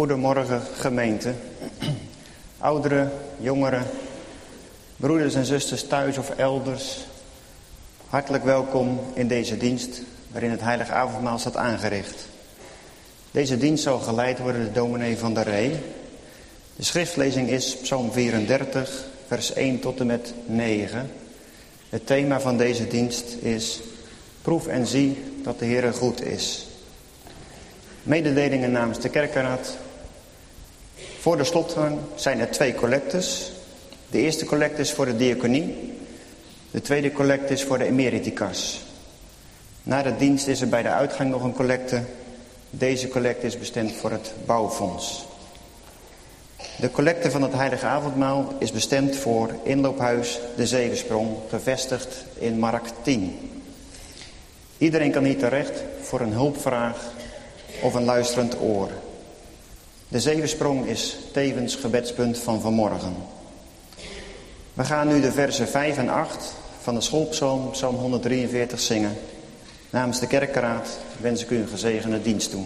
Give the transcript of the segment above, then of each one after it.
Goedemorgen gemeente. Ouderen, jongeren, broeders en zusters thuis of elders. Hartelijk welkom in deze dienst waarin het heilige avondmaal staat aangericht. Deze dienst zal geleid worden door dominee Van der Ree. De schriftlezing is Psalm 34, vers 1 tot en met 9. Het thema van deze dienst is: proef en zie dat de Heere goed is. Mededelingen namens de kerkenraad. Voor de slotgang zijn er 2 collectes. De eerste collecte is voor de diaconie. De tweede collecte is voor de emeriticas. Na de dienst is er bij de uitgang nog een collecte. Deze collecte is bestemd voor het bouwfonds. De collecte van het heilige avondmaal is bestemd voor inloophuis De Zevensprong, gevestigd in Markt 10. Iedereen kan hier terecht voor een hulpvraag of een luisterend oor. De Zevensprong is tevens gebedspunt van vanmorgen. We gaan nu de versen 5 en 8 van de schoolpsalm, psalm 143, zingen. Namens de kerkenraad wens ik u een gezegende dienst toe.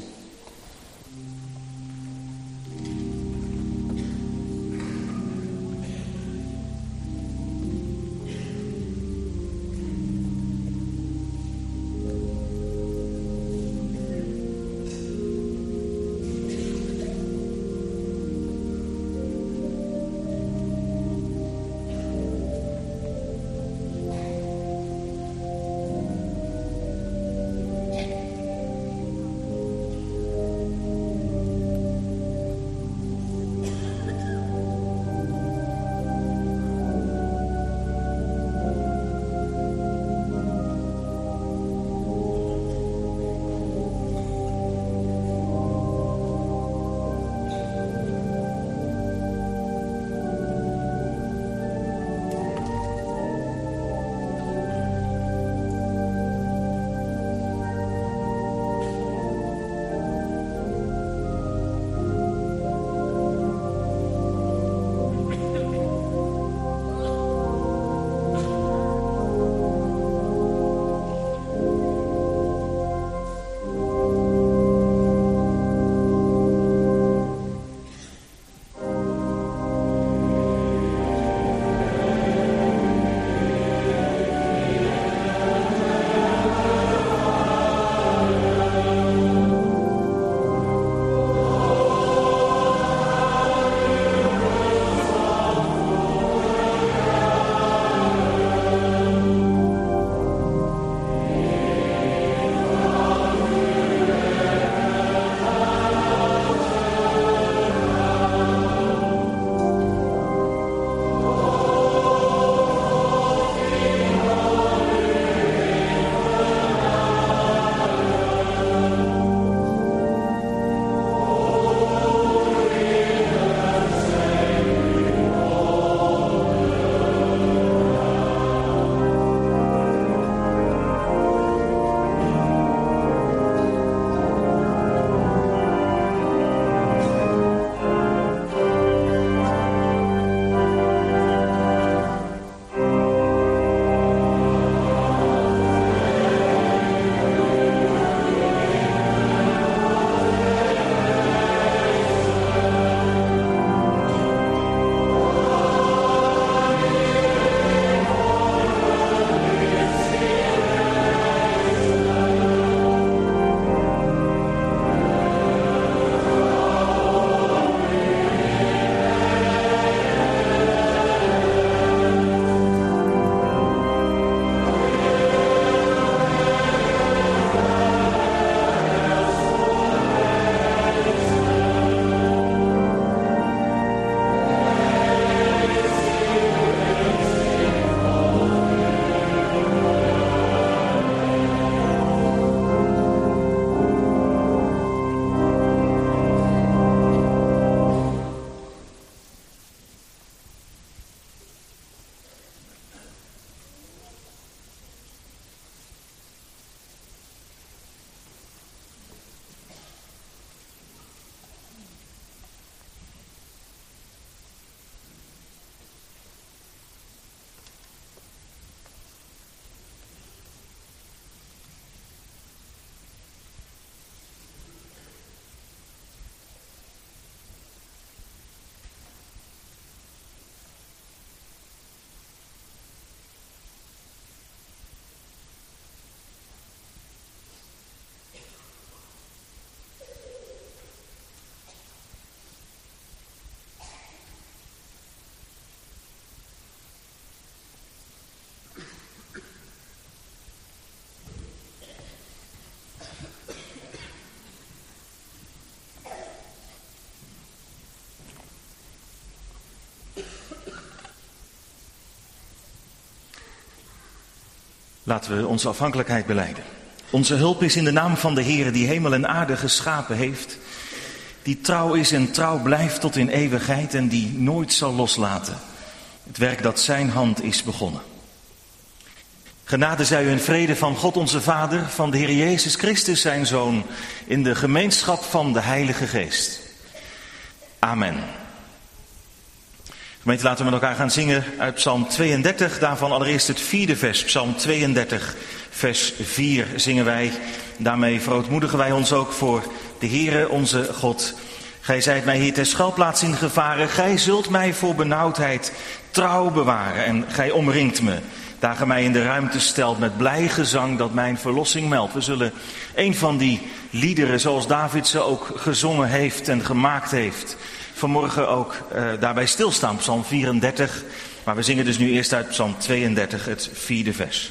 Laten we onze afhankelijkheid belijden. Onze hulp is in de naam van de Heere die hemel en aarde geschapen heeft, die trouw is en trouw blijft tot in eeuwigheid en die nooit zal loslaten het werk dat zijn hand is begonnen. Genade zij u en vrede van God onze Vader, van de Heer Jezus Christus zijn Zoon, in de gemeenschap van de Heilige Geest. Amen. Gemeente, laten we met elkaar gaan zingen uit Psalm 32, daarvan allereerst het 4e vers. Psalm 32, vers 4 zingen wij. Daarmee verootmoedigen wij ons ook voor de Heere onze God. Gij zijt mij hier ter schuilplaats in gevaren, gij zult mij voor benauwdheid trouw bewaren en gij omringt me. Daar gij mij in de ruimte stelt met blij gezang dat mijn verlossing meldt. We zullen een van die liederen zoals David ze ook gezongen heeft en gemaakt heeft, vanmorgen ook daarbij stilstaan, Psalm 34. Maar we zingen dus nu eerst uit Psalm 32, het 4e vers.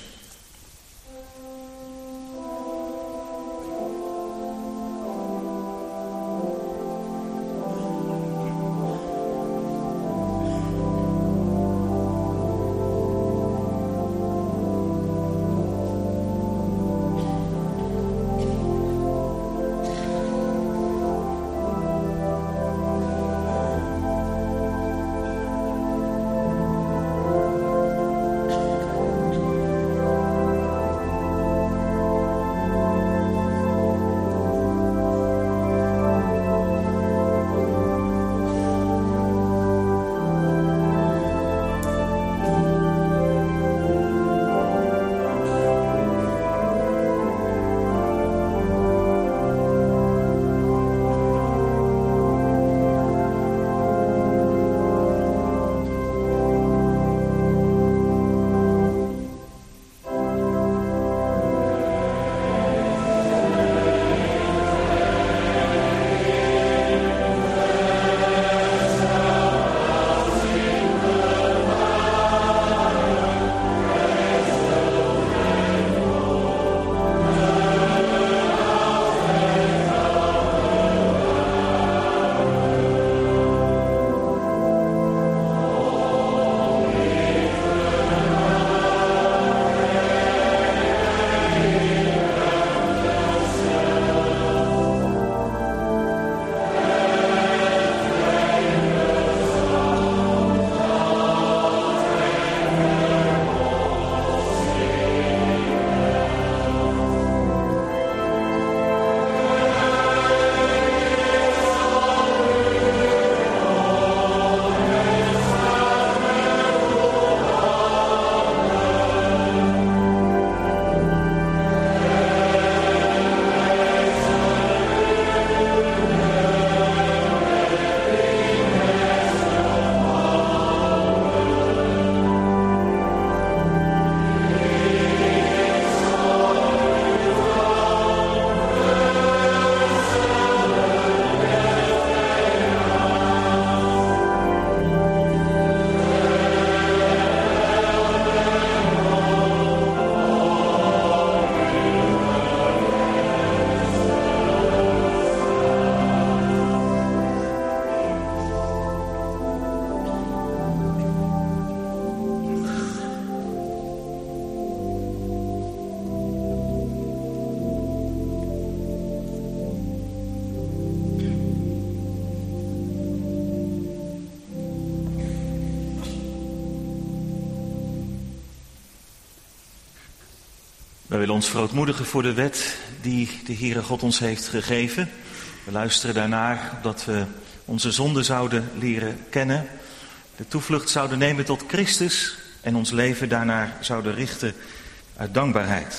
Wij willen ons verootmoedigen voor de wet die de Heere God ons heeft gegeven. We luisteren daarnaar opdat we onze zonden zouden leren kennen, de toevlucht zouden nemen tot Christus en ons leven daarnaar zouden richten uit dankbaarheid.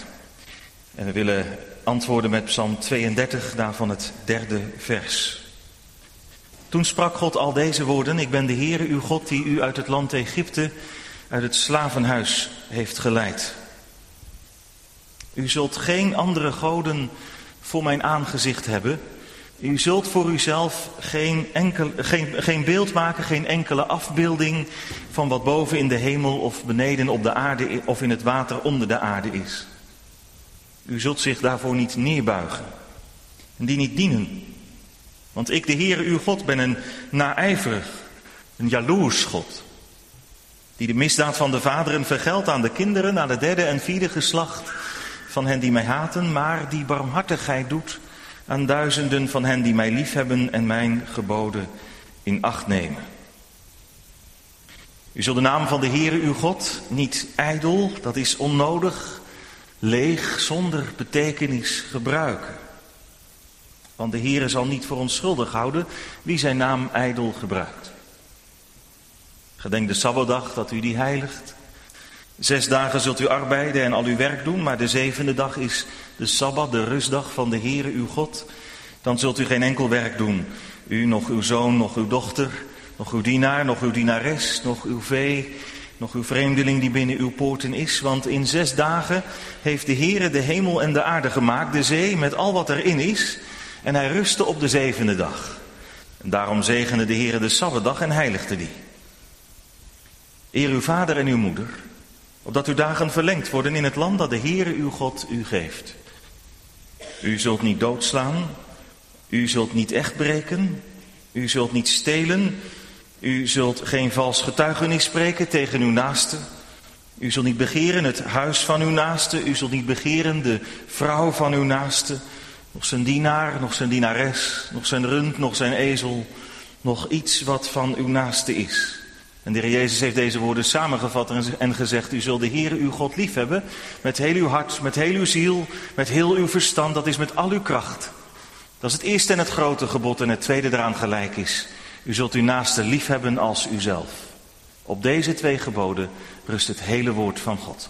En we willen antwoorden met Psalm 32, daarvan het 3e vers. Toen sprak God al deze woorden: Ik ben de Heere uw God die u uit het land Egypte, uit het slavenhuis heeft geleid. U zult geen andere goden voor mijn aangezicht hebben. U zult voor uzelf geen beeld maken, geen enkele afbeelding van wat boven in de hemel of beneden op de aarde of in het water onder de aarde is. U zult zich daarvoor niet neerbuigen en die niet dienen. Want ik, de Heere uw God, ben een naijverig, een jaloers God. Die de misdaad van de vaderen vergeldt aan de kinderen, aan het derde en vierde geslacht van hen die mij haten, maar die barmhartigheid doet aan duizenden van hen die mij liefhebben en mijn geboden in acht nemen. U zult de naam van de Heere uw God niet ijdel, dat is onnodig, leeg, zonder betekenis gebruiken. Want de Heere zal niet voor onschuldig houden wie zijn naam ijdel gebruikt. Gedenk de Sabbatdag dat u die heiligt. 6 dagen zult u arbeiden en al uw werk doen, maar de 7e dag is de Sabbat, de rustdag van de Heere uw God. Dan zult u geen enkel werk doen. U, nog uw zoon, nog uw dochter, nog uw dienaar, nog uw dienares, nog uw vee, nog uw vreemdeling die binnen uw poorten is. Want in 6 dagen heeft de Heere de hemel en de aarde gemaakt, de zee met al wat erin is. En hij rustte op de 7e dag. En daarom zegende de Heere de Sabbatdag en heiligde die. Eer uw vader en uw moeder, opdat uw dagen verlengd worden in het land dat de Heere uw God u geeft. U zult niet doodslaan, u zult niet echt breken, u zult niet stelen, u zult geen vals getuigenis spreken tegen uw naaste. U zult niet begeren het huis van uw naaste, u zult niet begeren de vrouw van uw naaste, nog zijn dienaar, nog zijn dienares, nog zijn rund, nog zijn ezel, nog iets wat van uw naaste is. En de Heer Jezus heeft deze woorden samengevat en gezegd, u zult de Heere uw God liefhebben met heel uw hart, met heel uw ziel, met heel uw verstand, dat is met al uw kracht. Dat is het eerste en het grote gebod en het tweede eraan gelijk is. U zult uw naaste liefhebben als uzelf. Op deze 2 geboden rust het hele woord van God.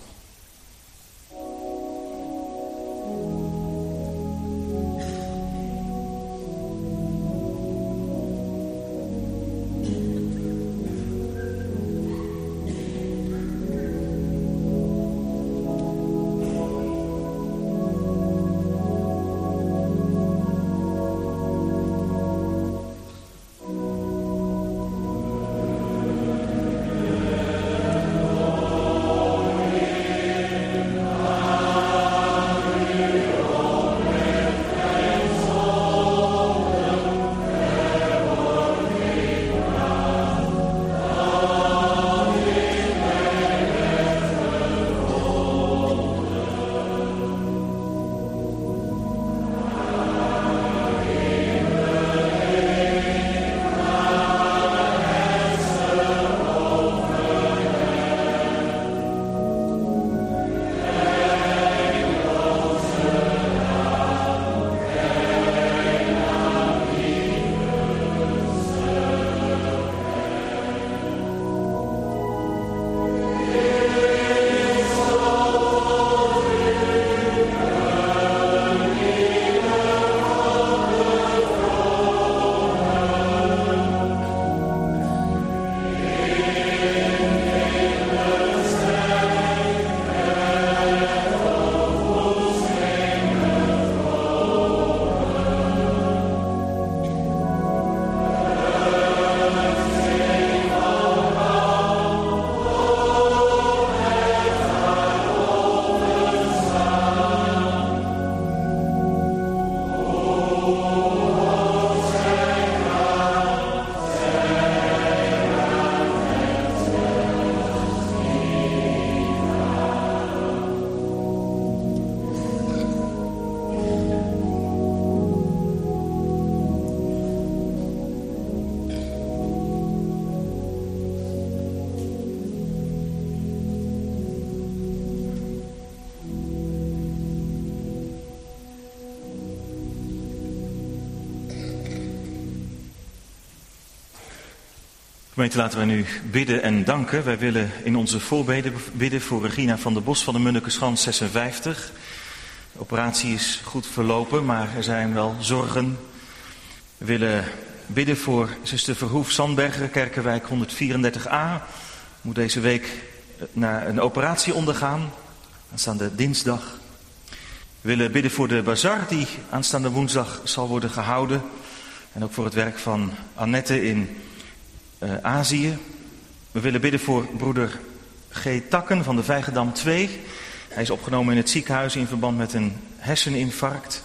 Gemeente, laten wij nu bidden en danken. Wij willen in onze voorbeden bidden voor Regina van der Bos van de Munnekeschans 56. De operatie is goed verlopen, maar er zijn wel zorgen. We willen bidden voor zuster Verhoef Sandberger, Kerkenwijk 134a. Moet deze week naar een operatie ondergaan, aanstaande dinsdag. We willen bidden voor de bazar die aanstaande woensdag zal worden gehouden. En ook voor het werk van Annette in Azië. We willen bidden voor broeder G. Takken van de Vijgedam 2. Hij is opgenomen in het ziekenhuis in verband met een herseninfarct.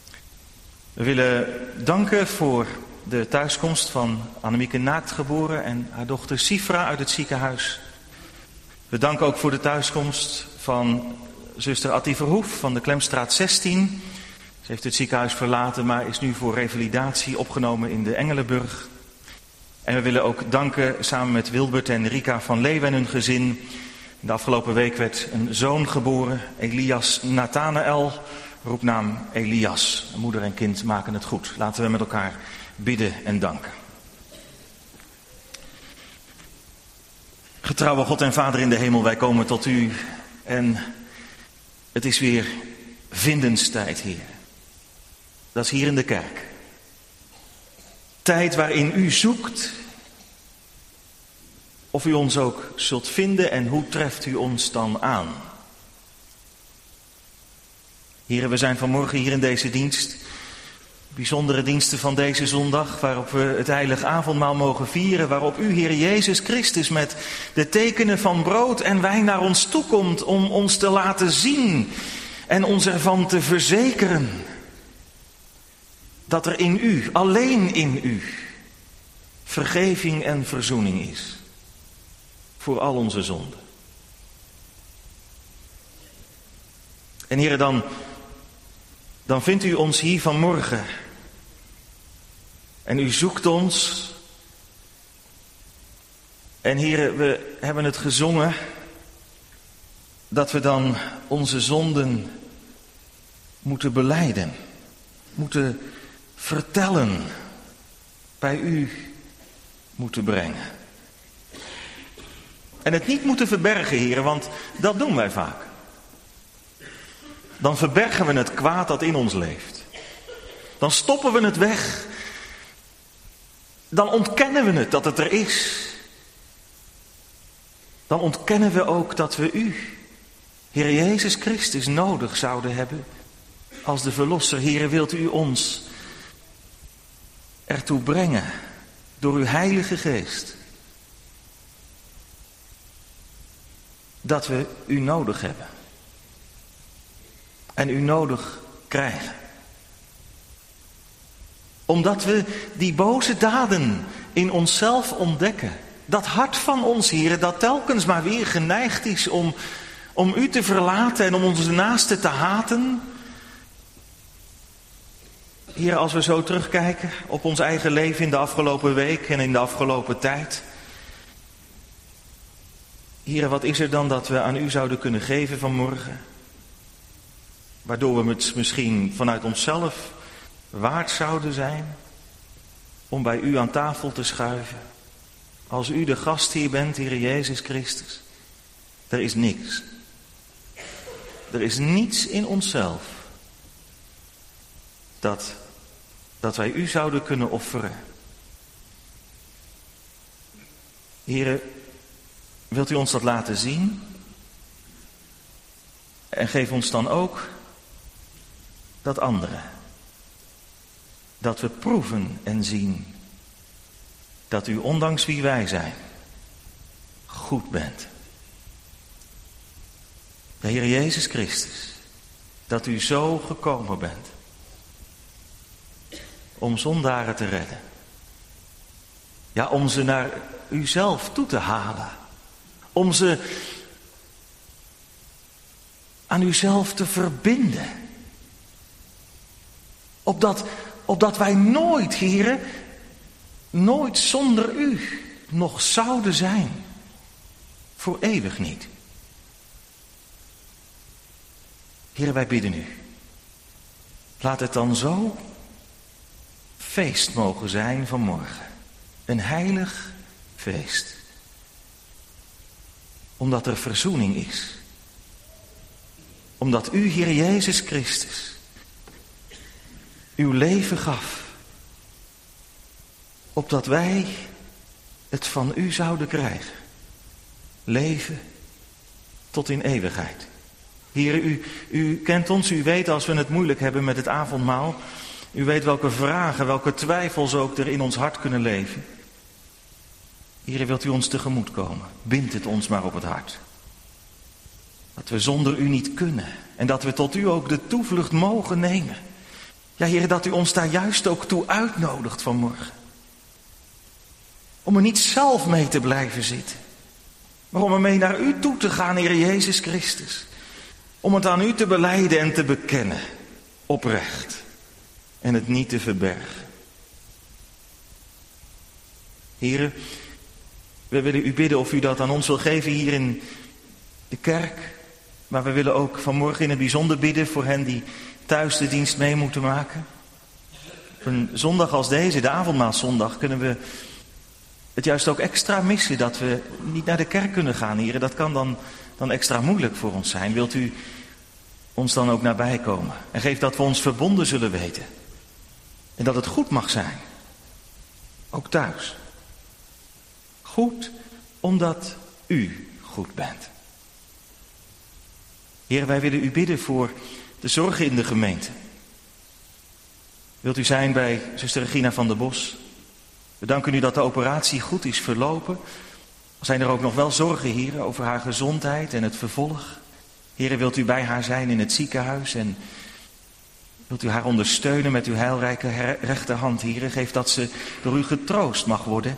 We willen danken voor de thuiskomst van Annemieke Naaktgeboren en haar dochter Sifra uit het ziekenhuis. We danken ook voor de thuiskomst van zuster Attie Verhoef van de Klemstraat 16. Ze heeft het ziekenhuis verlaten, maar is nu voor revalidatie opgenomen in de Engelenburg. En we willen ook danken samen met Wilbert en Rika van Leeuwen en hun gezin. De afgelopen week werd een zoon geboren, Elias Nathanael, roepnaam Elias. Moeder en kind maken het goed. Laten we met elkaar bidden en danken. Getrouwe God en Vader in de hemel, wij komen tot u en het is weer vindenstijd, Heer. Dat is hier in de kerk. Tijd waarin u zoekt of u ons ook zult vinden en hoe treft u ons dan aan? Heren, we zijn vanmorgen hier in deze dienst, bijzondere diensten van deze zondag, waarop we het heilige avondmaal mogen vieren, waarop u, Heer Jezus Christus, met de tekenen van brood en wijn naar ons toekomt om ons te laten zien en ons ervan te verzekeren dat er in u, alleen in u, vergeving en verzoening is voor al onze zonden. En Heer, dan vindt u ons hier vanmorgen en u zoekt ons. En Heer, we hebben het gezongen dat we dan onze zonden moeten belijden, moeten vertellen, bij u moeten brengen. En het niet moeten verbergen, Heer, want dat doen wij vaak. Dan verbergen we het kwaad dat in ons leeft. Dan stoppen we het weg. Dan ontkennen we het dat het er is. Dan ontkennen we ook dat we u, Heer Jezus Christus, nodig zouden hebben als de Verlosser. Heer, wilt u ons ertoe brengen door uw Heilige Geest dat we u nodig hebben en u nodig krijgen. Omdat we die boze daden in onszelf ontdekken. Dat hart van ons, Heer, dat telkens maar weer geneigd is om u te verlaten en om onze naasten te haten. Heer, als we zo terugkijken op ons eigen leven in de afgelopen week en in de afgelopen tijd. Heer, wat is er dan dat we aan u zouden kunnen geven vanmorgen? Waardoor we het misschien vanuit onszelf waard zouden zijn om bij u aan tafel te schuiven. Als u de gastheer bent, Heer Jezus Christus. Er is niks. Er is niets in onszelf dat wij u zouden kunnen offeren. Heer, wilt u ons dat laten zien? En geef ons dan ook dat andere. Dat we proeven en zien dat u, ondanks wie wij zijn, goed bent. De Heer Jezus Christus, dat u zo gekomen bent om zondaren te redden. Ja, om ze naar uzelf toe te halen. Om ze aan uzelf te verbinden. Opdat wij nooit, Heere, nooit zonder u nog zouden zijn. Voor eeuwig niet. Heere, wij bidden u. Laat het dan zo feest mogen zijn vanmorgen. Een heilig feest. Omdat er verzoening is. Omdat u, Heer Jezus Christus, uw leven gaf. Opdat wij het van u zouden krijgen. Leven tot in eeuwigheid. Heer, u kent ons, u weet als we het moeilijk hebben met het avondmaal. U weet welke vragen, welke twijfels ook er in ons hart kunnen leven. Heer, wilt u ons tegemoet komen? Bind het ons maar op het hart. Dat we zonder u niet kunnen. En dat we tot u ook de toevlucht mogen nemen. Ja, Heer, dat u ons daar juist ook toe uitnodigt vanmorgen. Om er niet zelf mee te blijven zitten. maar om ermee naar u toe te gaan, Heer Jezus Christus. Om het aan u te belijden en te bekennen, oprecht, en het niet te verbergen. Heren, we willen u bidden of u dat aan ons wil geven hier in de kerk. Maar we willen ook vanmorgen in het bijzonder bidden voor hen die thuis de dienst mee moeten maken. Op een zondag als deze, de avondmaalszondag, kunnen we het juist ook extra missen dat we niet naar de kerk kunnen gaan, heren. Dat kan dan extra moeilijk voor ons zijn. Wilt u ons dan ook nabij komen? En geef dat we ons verbonden zullen weten. En dat het goed mag zijn. Ook thuis. Goed, omdat u goed bent. Heer, wij willen u bidden voor de zorgen in de gemeente. Wilt u zijn bij zuster Regina van der Bos? We danken u dat de operatie goed is verlopen. Zijn er ook nog wel zorgen, Heer, over haar gezondheid en het vervolg? Heer, wilt u bij haar zijn in het ziekenhuis en wilt u haar ondersteunen met uw heilrijke rechterhand, Heer? Geef dat ze door u getroost mag worden.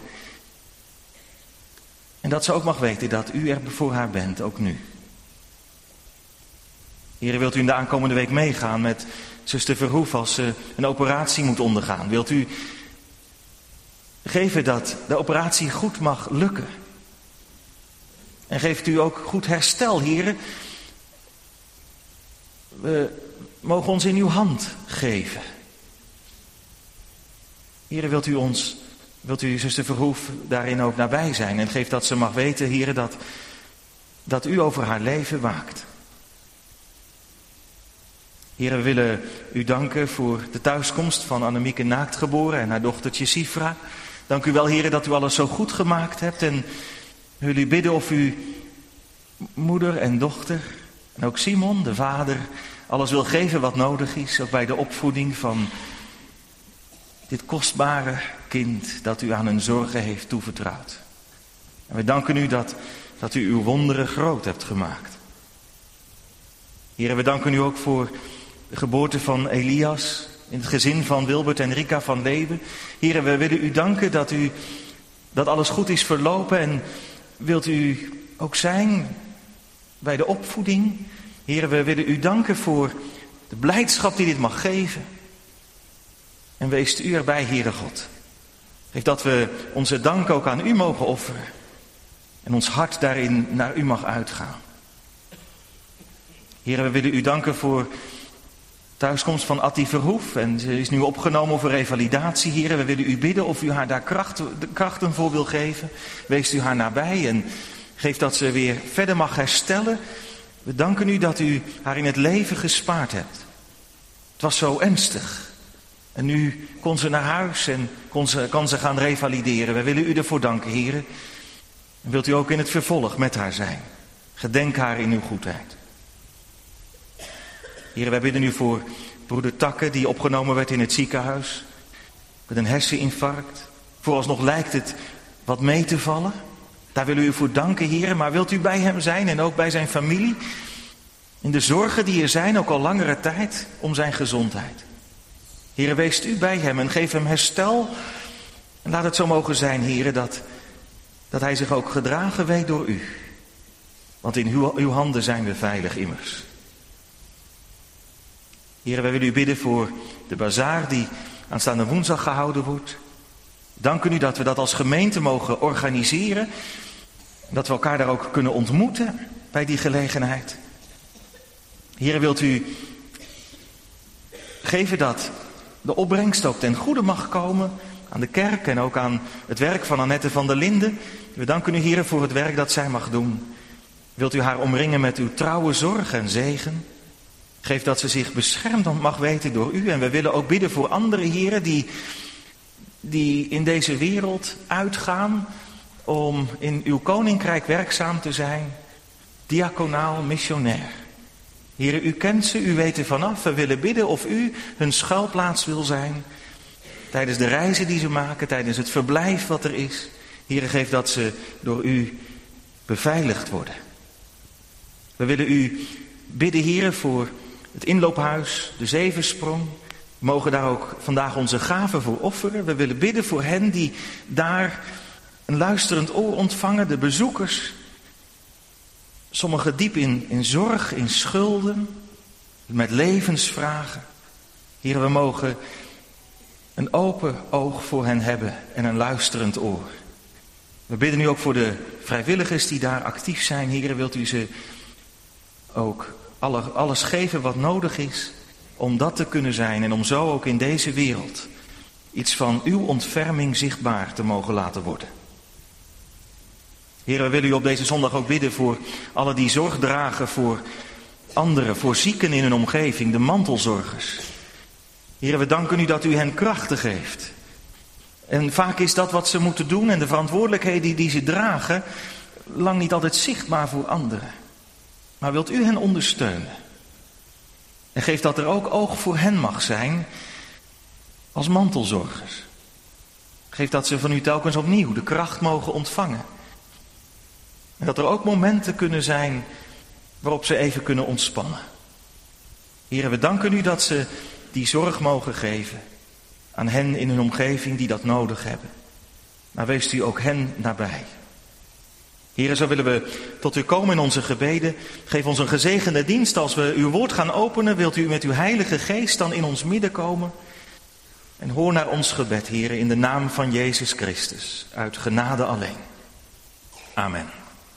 En dat ze ook mag weten dat u er voor haar bent, ook nu. Heer, wilt u in de aankomende week meegaan met zuster Verhoef als ze een operatie moet ondergaan? Wilt u geven dat de operatie goed mag lukken? En geeft u ook goed herstel, Heer. We mogen ons in uw hand geven. Heer, wilt u zuster Verhoef daarin ook nabij zijn? En geef dat ze mag weten, Heer, dat u over haar leven waakt. Heer, we willen u danken voor de thuiskomst van Annemieke Naaktgeboren en haar dochtertje Sifra. Dank u wel, Heer, dat u alles zo goed gemaakt hebt. En we willen u bidden of u moeder en dochter en ook Simon, de vader, alles wil geven wat nodig is. Ook bij de opvoeding van dit kostbare kind dat u aan hun zorgen heeft toevertrouwd. En we danken u dat u uw wonderen groot hebt gemaakt. Heer, we danken u ook voor de geboorte van Elias in het gezin van Wilbert en Rika van Leeuwen. Heer, we willen u danken dat alles goed is verlopen. En wilt u ook zijn bij de opvoeding? Heer, we willen u danken voor de blijdschap die dit mag geven. En wees u erbij, Heere God. Geef dat we onze dank ook aan u mogen offeren. En ons hart daarin naar u mag uitgaan. Heer, we willen u danken voor thuiskomst van Attie Verhoef. En ze is nu opgenomen voor revalidatie, Heer. We willen u bidden of u haar daar krachten voor wil geven. Wees u haar nabij en geef dat ze weer verder mag herstellen. We danken u dat u haar in het leven gespaard hebt. Het was zo ernstig. En nu kon ze naar huis en kan ze gaan revalideren. We willen u ervoor danken, Heer. En wilt u ook in het vervolg met haar zijn. Gedenk haar in uw goedheid. Heer, wij bidden u voor broeder Takke die opgenomen werd in het ziekenhuis. Met een herseninfarct. Vooralsnog lijkt het wat mee te vallen. Daar willen we u voor danken, Heer. Maar wilt u bij hem zijn en ook bij zijn familie? In de zorgen die er zijn, ook al langere tijd, om zijn gezondheid. Heer, wees u bij hem en geef hem herstel. En laat het zo mogen zijn, Heer, dat hij zich ook gedragen weet door u. Want in uw handen zijn we veilig immers. Heer, wij willen u bidden voor de bazaar die aanstaande woensdag gehouden wordt. Danken u dat we dat als gemeente mogen organiseren. Dat we elkaar daar ook kunnen ontmoeten bij die gelegenheid. Heer, wilt u geven dat de opbrengst ook ten goede mag komen aan de kerk en ook aan het werk van Annette van der Linden. We danken u, Heer, voor het werk dat zij mag doen. Wilt u haar omringen met uw trouwe zorg en zegen? Geef dat ze zich beschermd mag weten door u. En we willen ook bidden voor andere heren die in deze wereld uitgaan om in uw koninkrijk werkzaam te zijn. Diaconaal, missionair. Heren, u kent ze, u weet er vanaf. We willen bidden of u hun schuilplaats wil zijn. Tijdens de reizen die ze maken, tijdens het verblijf wat er is. Heren, geef dat ze door u beveiligd worden. We willen u bidden, heren, voor het inloophuis, de Zevensprong. We mogen daar ook vandaag onze gaven voor offeren. We willen bidden voor hen die daar een luisterend oor ontvangen, de bezoekers. Sommigen diep in zorg, in schulden, met levensvragen. Heer, we mogen een open oog voor hen hebben en een luisterend oor. We bidden nu ook voor de vrijwilligers die daar actief zijn. Heer, wilt u ze ook alles geven wat nodig is om dat te kunnen zijn en om zo ook in deze wereld iets van uw ontferming zichtbaar te mogen laten worden. Heer, we willen u op deze zondag ook bidden voor alle die zorg dragen voor anderen, voor zieken in hun omgeving, de mantelzorgers. Heer, we danken u dat u hen krachten geeft. En vaak is dat wat ze moeten doen en de verantwoordelijkheden die ze dragen lang niet altijd zichtbaar voor anderen. Maar wilt u hen ondersteunen? En geef dat er ook oog voor hen mag zijn als mantelzorgers. Geef dat ze van u telkens opnieuw de kracht mogen ontvangen. En dat er ook momenten kunnen zijn waarop ze even kunnen ontspannen. Heer, we danken u dat ze die zorg mogen geven aan hen in hun omgeving die dat nodig hebben. Maar wees u ook hen nabij. Heer, zo willen we tot u komen in onze gebeden. Geef ons een gezegende dienst. Als we uw woord gaan openen, wilt u met uw heilige geest dan in ons midden komen. En hoor naar ons gebed, Heer, in de naam van Jezus Christus. Uit genade alleen. Amen.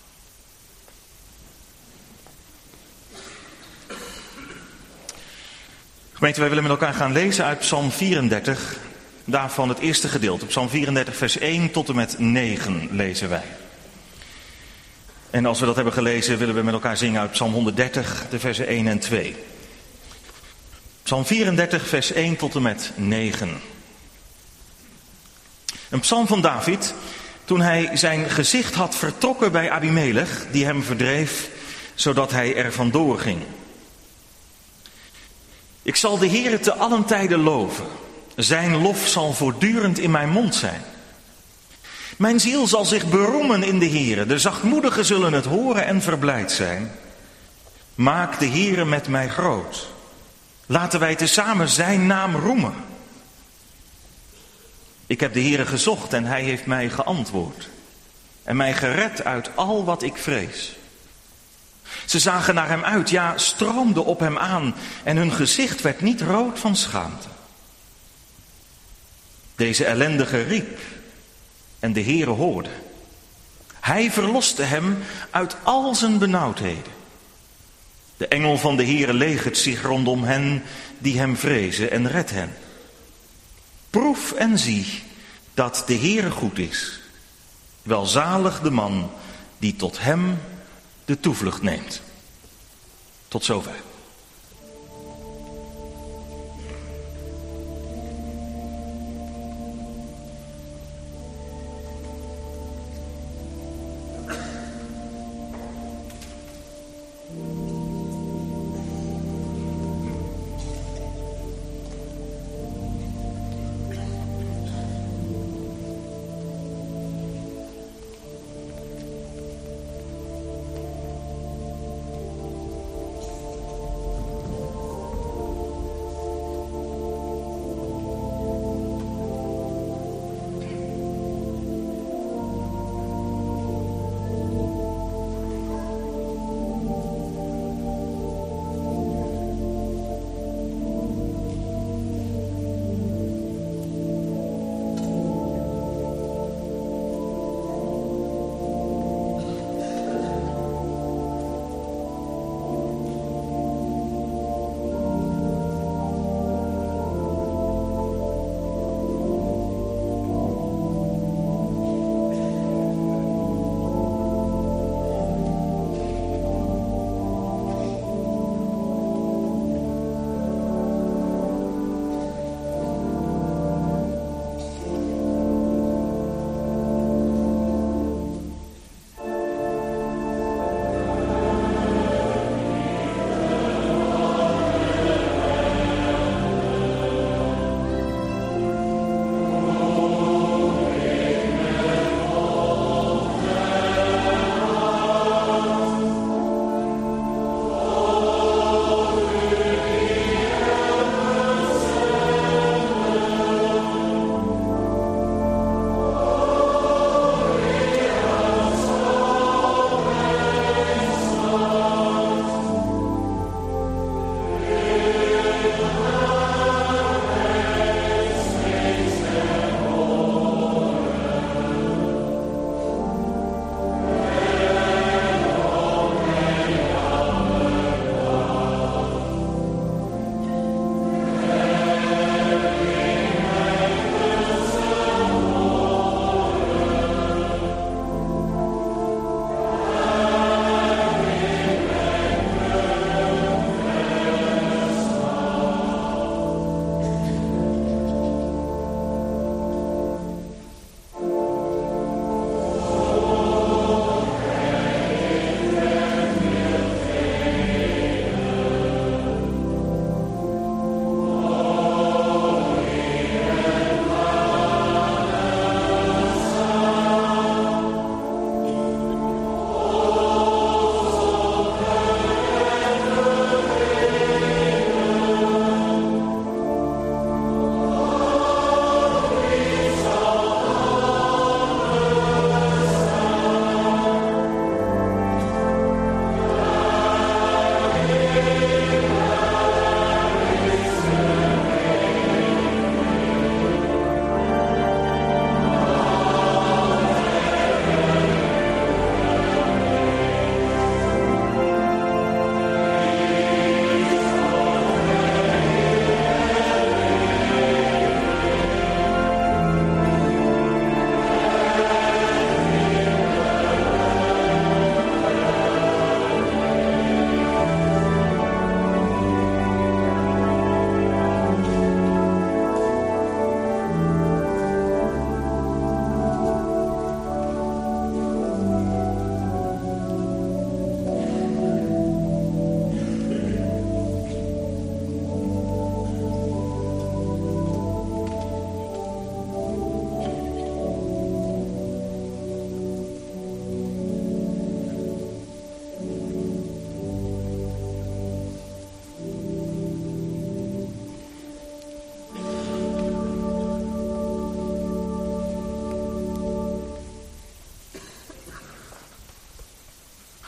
Gemeente, wij willen met elkaar gaan lezen uit Psalm 34. Daarvan het eerste gedeelte. Psalm 34 vers 1 tot en met 9 lezen wij. En als we dat hebben gelezen, willen we met elkaar zingen uit Psalm 130, de versen 1 en 2. Psalm 34 vers 1 tot en met 9. Een psalm van David, toen hij zijn gezicht had vertrokken bij Abimelech, die hem verdreef, zodat hij er vandoor ging. Ik zal de Heere te allen tijden loven. Zijn lof zal voortdurend in mijn mond zijn. Mijn ziel zal zich beroemen in de Heere. De zachtmoedigen zullen het horen en verblijd zijn. Maak de Heere met mij groot. Laten wij tezamen zijn naam roemen. Ik heb de Heere gezocht en hij heeft mij geantwoord. En mij gered uit al wat ik vrees. Ze zagen naar hem uit, ja, stroomden op hem aan. En hun gezicht werd niet rood van schaamte. Deze ellendige riep. En de Heere hoorde. Hij verloste hem uit al zijn benauwdheden. De engel van de Heere legert zich rondom hen die hem vrezen en redt hen. Proef en zie dat de Heere goed is. Welzalig de man die tot hem de toevlucht neemt. Tot zover.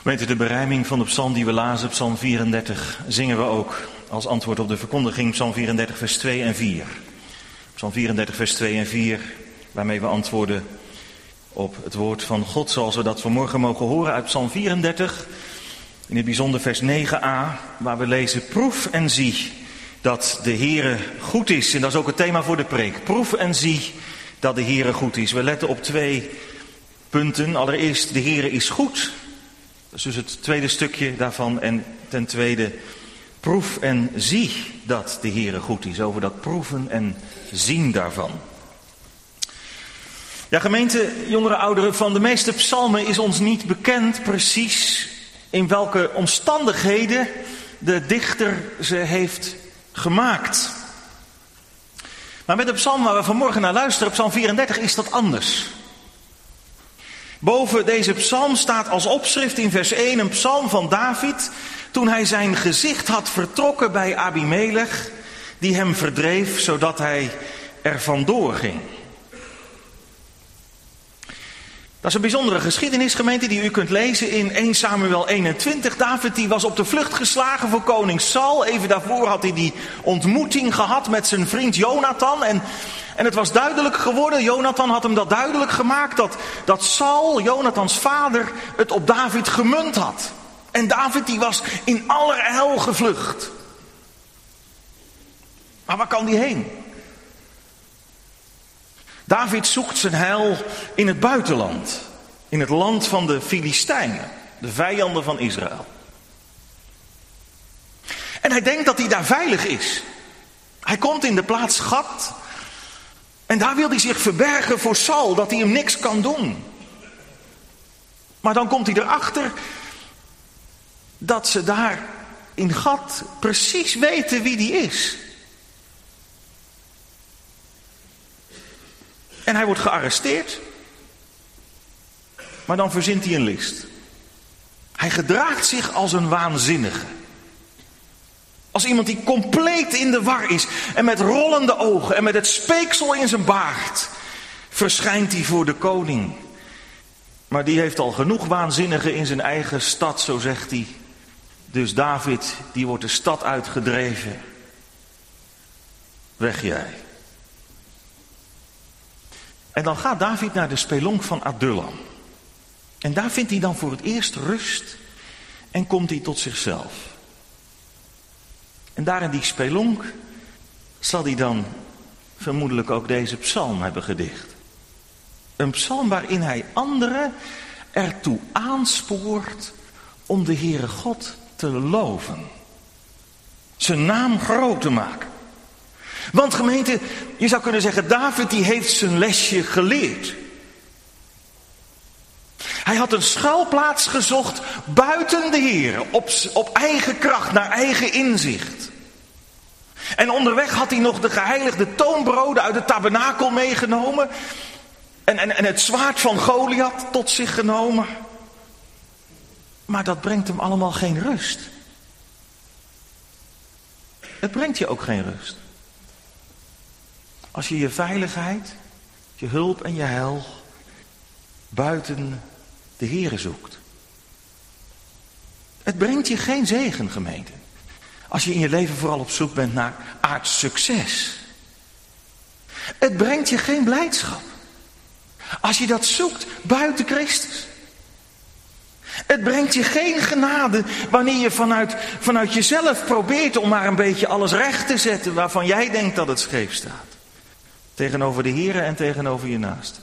Gemeente, de berijming van de psalm die we lazen, psalm 34, zingen we ook als antwoord op de verkondiging, psalm 34 vers 2 en 4. Psalm 34 vers 2 en 4, waarmee we antwoorden op het woord van God, zoals we dat vanmorgen mogen horen uit psalm 34. In het bijzonder vers 9a, waar we lezen: proef en zie dat de Heere goed is. En dat is ook het thema voor de preek. Proef en zie dat de Heere goed is. We letten op 2 punten. Allereerst, de Heere is goed. Dat is dus het tweede stukje daarvan. En ten tweede, proef en zie dat de Heere goed is. Over dat proeven en zien daarvan. Ja, gemeente, jongeren, ouderen, van de meeste psalmen is ons niet bekend precies in welke omstandigheden de dichter ze heeft gemaakt. Maar met de psalm waar we vanmorgen naar luisteren, psalm 34, is dat anders. Boven deze psalm staat als opschrift in vers 1 een psalm van David, toen hij zijn gezicht had vertrokken bij Abimelech, die hem verdreef, zodat hij er vandoor ging. Dat is een bijzondere geschiedenis, gemeente, die u kunt lezen in 1 Samuel 21. David die was op de vlucht geslagen voor koning Saul. Even daarvoor had hij die ontmoeting gehad met zijn vriend Jonathan. En het was duidelijk geworden, Jonathan had hem dat duidelijk gemaakt, dat Saul, Jonathans vader, het op David gemunt had. En David die was in allerijl gevlucht. Maar waar kan die heen? David zoekt zijn heil in het buitenland. In het land van de Filistijnen. De vijanden van Israël. En hij denkt dat hij daar veilig is. Hij komt in de plaats Gad. En daar wil hij zich verbergen voor Saul. Dat hij hem niks kan doen. Maar dan komt hij erachter dat ze daar in Gad precies weten wie die is. En hij wordt gearresteerd. Maar dan verzint hij een list. Hij gedraagt zich als een waanzinnige. Als iemand die compleet in de war is. En met rollende ogen en met het speeksel in zijn baard verschijnt hij voor de koning. Maar die heeft al genoeg waanzinnigen in zijn eigen stad, zo zegt hij. Dus David, die wordt de stad uitgedreven. Weg jij. En dan gaat David naar de spelonk van Adullam. En daar vindt hij dan voor het eerst rust en komt hij tot zichzelf. En daar in die spelonk zal hij dan vermoedelijk ook deze psalm hebben gedicht. Een psalm waarin hij anderen ertoe aanspoort om de Heere God te loven. Zijn naam groot te maken. Want gemeente, je zou kunnen zeggen, David die heeft zijn lesje geleerd. Hij had een schuilplaats gezocht buiten de Heer, op eigen kracht, naar eigen inzicht. En onderweg had hij nog de geheiligde toonbroden uit de tabernakel meegenomen. En het zwaard van Goliath tot zich genomen. Maar dat brengt hem allemaal geen rust. Het brengt je ook geen rust. Als je je veiligheid, je hulp en je heil buiten de Heere zoekt. Het brengt je geen zegen, gemeente. Als je in je leven vooral op zoek bent naar aards succes. Het brengt je geen blijdschap. Als je dat zoekt buiten Christus. Het brengt je geen genade wanneer je vanuit jezelf probeert om maar een beetje alles recht te zetten waarvan jij denkt dat het scheef staat. Tegenover de Heere en tegenover je naaste.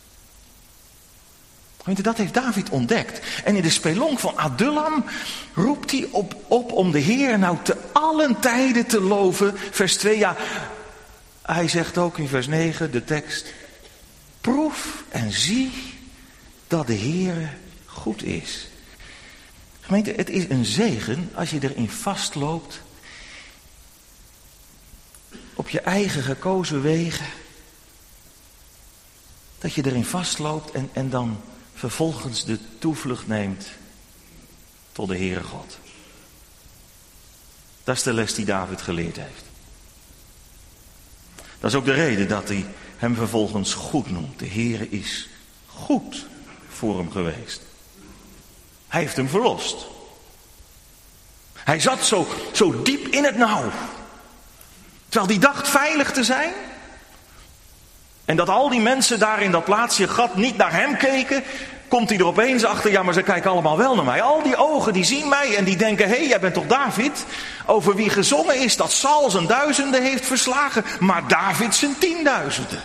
Dat heeft David ontdekt. En in de spelonk van Adullam roept hij op om de Heer nou te allen tijden te loven. Vers 2, ja, hij zegt ook in vers 9, de tekst. Proef en zie dat de Heer goed is. Gemeente, het is een zegen als je erin vastloopt. Op je eigen gekozen wegen. Dat je erin vastloopt en dan vervolgens de toevlucht neemt tot de Heere God. Dat is de les die David geleerd heeft. Dat is ook de reden dat hij hem vervolgens goed noemt. De Heere is goed voor hem geweest. Hij heeft hem verlost. Hij zat zo diep in het nauw. Terwijl hij dacht veilig te zijn. En dat al die mensen daar in dat plaatsje Gat niet naar hem keken. Komt hij er opeens achter, ja maar ze kijken allemaal wel naar mij. Al die ogen die zien mij en die denken, hé, jij bent toch David? Over wie gezongen is dat Saul zijn 1000 heeft verslagen, maar David zijn 10.000.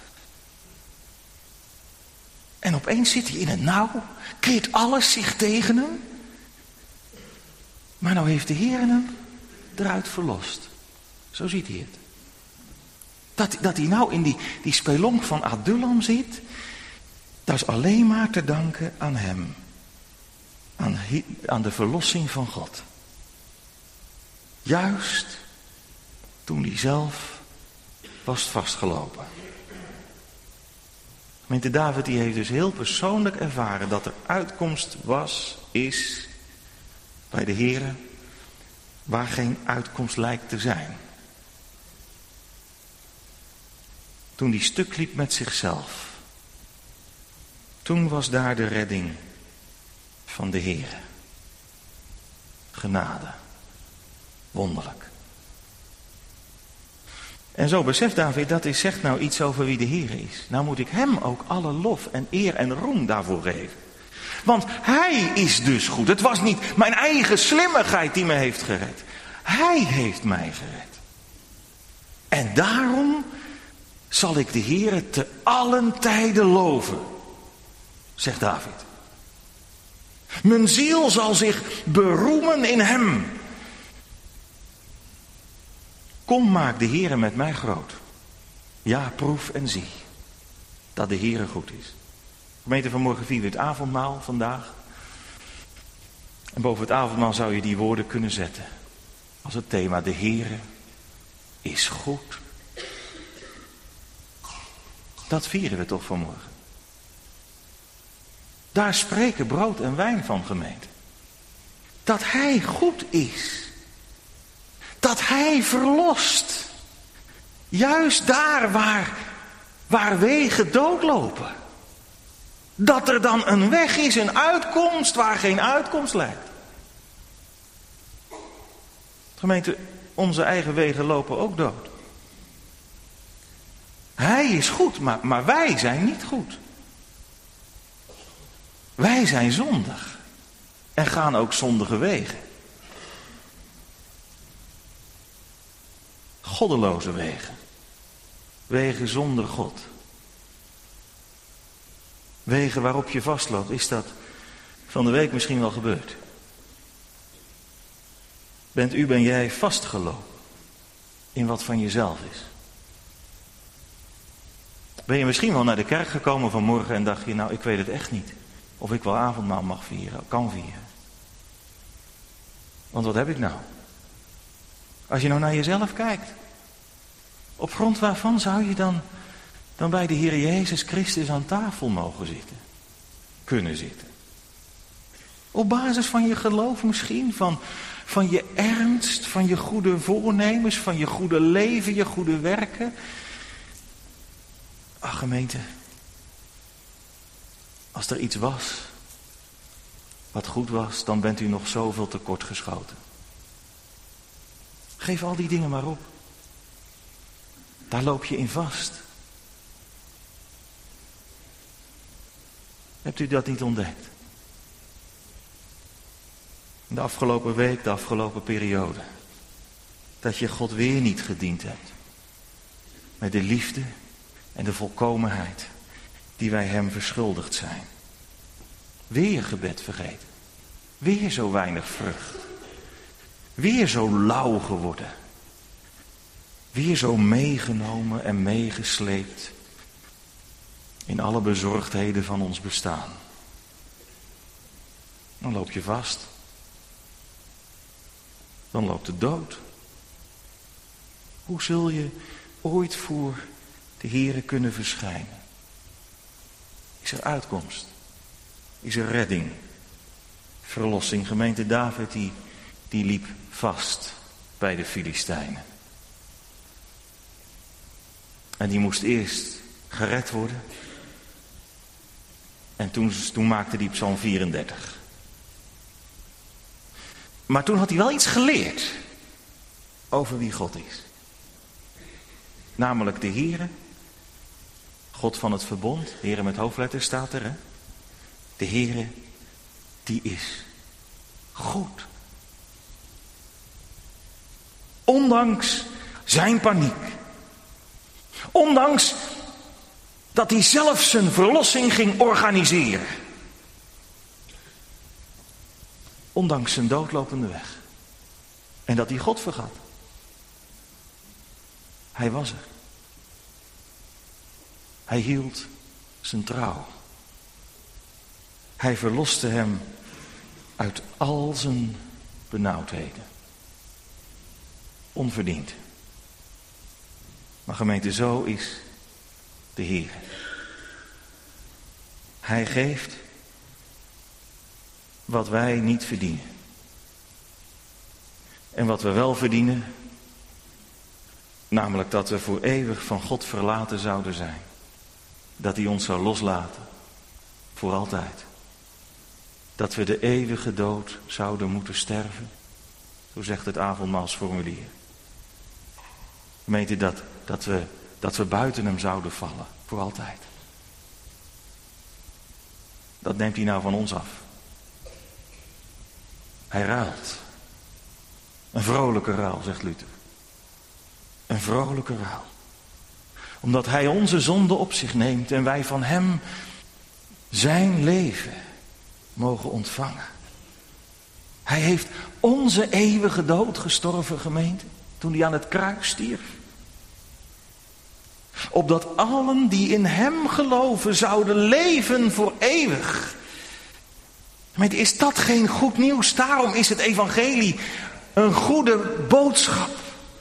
En opeens zit hij in het nauw, keert alles zich tegen hem. Maar nou heeft de Heer hem eruit verlost. Zo ziet hij het. Dat hij nou in die spelonk van Adullam zit, dat is alleen maar te danken aan hem. Aan de verlossing van God. Juist toen hij zelf was vastgelopen. Gemeente David die heeft dus heel persoonlijk ervaren dat er uitkomst is bij de Heere, waar geen uitkomst lijkt te zijn. Toen hij stuk liep met zichzelf. Toen was daar de redding van de Heere. Genade. Wonderlijk. En zo beseft David, zegt nou iets over wie de Heere is. Nou moet ik hem ook alle lof en eer en roem daarvoor geven. Want hij is dus goed. Het was niet mijn eigen slimmigheid die me heeft gered. Hij heeft mij gered. En daarom zal ik de Heere te allen tijden loven, zegt David. Mijn ziel zal zich beroemen in hem. Kom, maak de Heere met mij groot. Ja, proef en zie dat de Heere goed is. Gemeente, vanmorgen vieren we het avondmaal vandaag. En boven het avondmaal zou je die woorden kunnen zetten. Als het thema, de Heere is goed. Dat vieren we toch vanmorgen. Daar spreken brood en wijn van, gemeente. Dat hij goed is. Dat hij verlost. Juist daar waar wegen doodlopen. Dat er dan een weg is, een uitkomst waar geen uitkomst lijkt. Gemeente, onze eigen wegen lopen ook dood. Hij is goed, maar wij zijn niet goed. Wij zijn zondig. En gaan ook zondige wegen. Goddeloze wegen. Wegen zonder God. Wegen waarop je vastloopt. Is dat van de week misschien wel gebeurd? Ben jij vastgelopen in wat van jezelf is? Ben je misschien wel naar de kerk gekomen vanmorgen en dacht je, nou ik weet het echt niet. Of ik wel avondmaal mag vieren, kan vieren. Want wat heb ik nou? Als je nou naar jezelf kijkt. Op grond waarvan zou je dan bij de Heer Jezus Christus aan tafel mogen zitten? Kunnen zitten. Op basis van je geloof misschien, van je ernst, van je goede voornemens, van je goede leven, je goede werken. Ach gemeente, als er iets was wat goed was, dan bent u nog zoveel tekort geschoten. Geef al die dingen maar op. Daar loop je in vast. Hebt u dat niet ontdekt? De afgelopen week, de afgelopen periode. Dat je God weer niet gediend hebt. Met de liefde en de volkomenheid die wij hem verschuldigd zijn. Weer je gebed vergeten. Weer zo weinig vrucht. Weer zo lauw geworden. Weer zo meegenomen en meegesleept in alle bezorgdheden van ons bestaan. Dan loop je vast. Dan loopt de dood. Hoe zul je ooit voor de Heere kunnen verschijnen? Is er uitkomst? Is er redding? Verlossing. Gemeente David die liep vast bij de Filistijnen. En die moest eerst gered worden. En toen maakte die Psalm 34. Maar toen had hij wel iets geleerd over wie God is. Namelijk de Heere, God van het verbond. Heere met hoofdletters staat er, hè? De Heere, die is goed. Ondanks zijn paniek. Ondanks dat hij zelf zijn verlossing ging organiseren. Ondanks zijn doodlopende weg. En dat hij God vergat. Hij was er. Hij hield zijn trouw. Hij verloste hem uit al zijn benauwdheden. Onverdiend. Maar gemeente, zo is de Heer. Hij geeft wat wij niet verdienen. En wat we wel verdienen, namelijk dat we voor eeuwig van God verlaten zouden zijn. Dat hij ons zou loslaten, voor altijd. Dat we de eeuwige dood zouden moeten sterven, zo zegt het avondmaalsformulier. Gemeente, dat we buiten hem zouden vallen, voor altijd. Dat neemt hij nou van ons af. Hij ruilt. Een vrolijke ruil, zegt Luther. Een vrolijke ruil. Omdat hij onze zonde op zich neemt en wij van hem zijn leven mogen ontvangen. Hij heeft onze eeuwige dood gestorven, gemeente, toen hij aan het kruis stierf. Opdat allen die in hem geloven zouden leven voor eeuwig. Gemeente, is dat geen goed nieuws? Daarom is het evangelie een goede boodschap.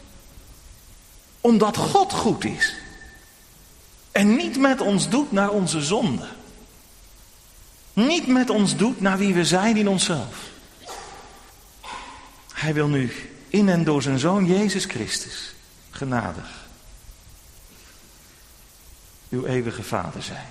Omdat God goed is. En niet met ons doet naar onze zonde. Niet met ons doet naar wie we zijn in onszelf. Hij wil nu in en door zijn Zoon Jezus Christus genadig uw eeuwige Vader zijn.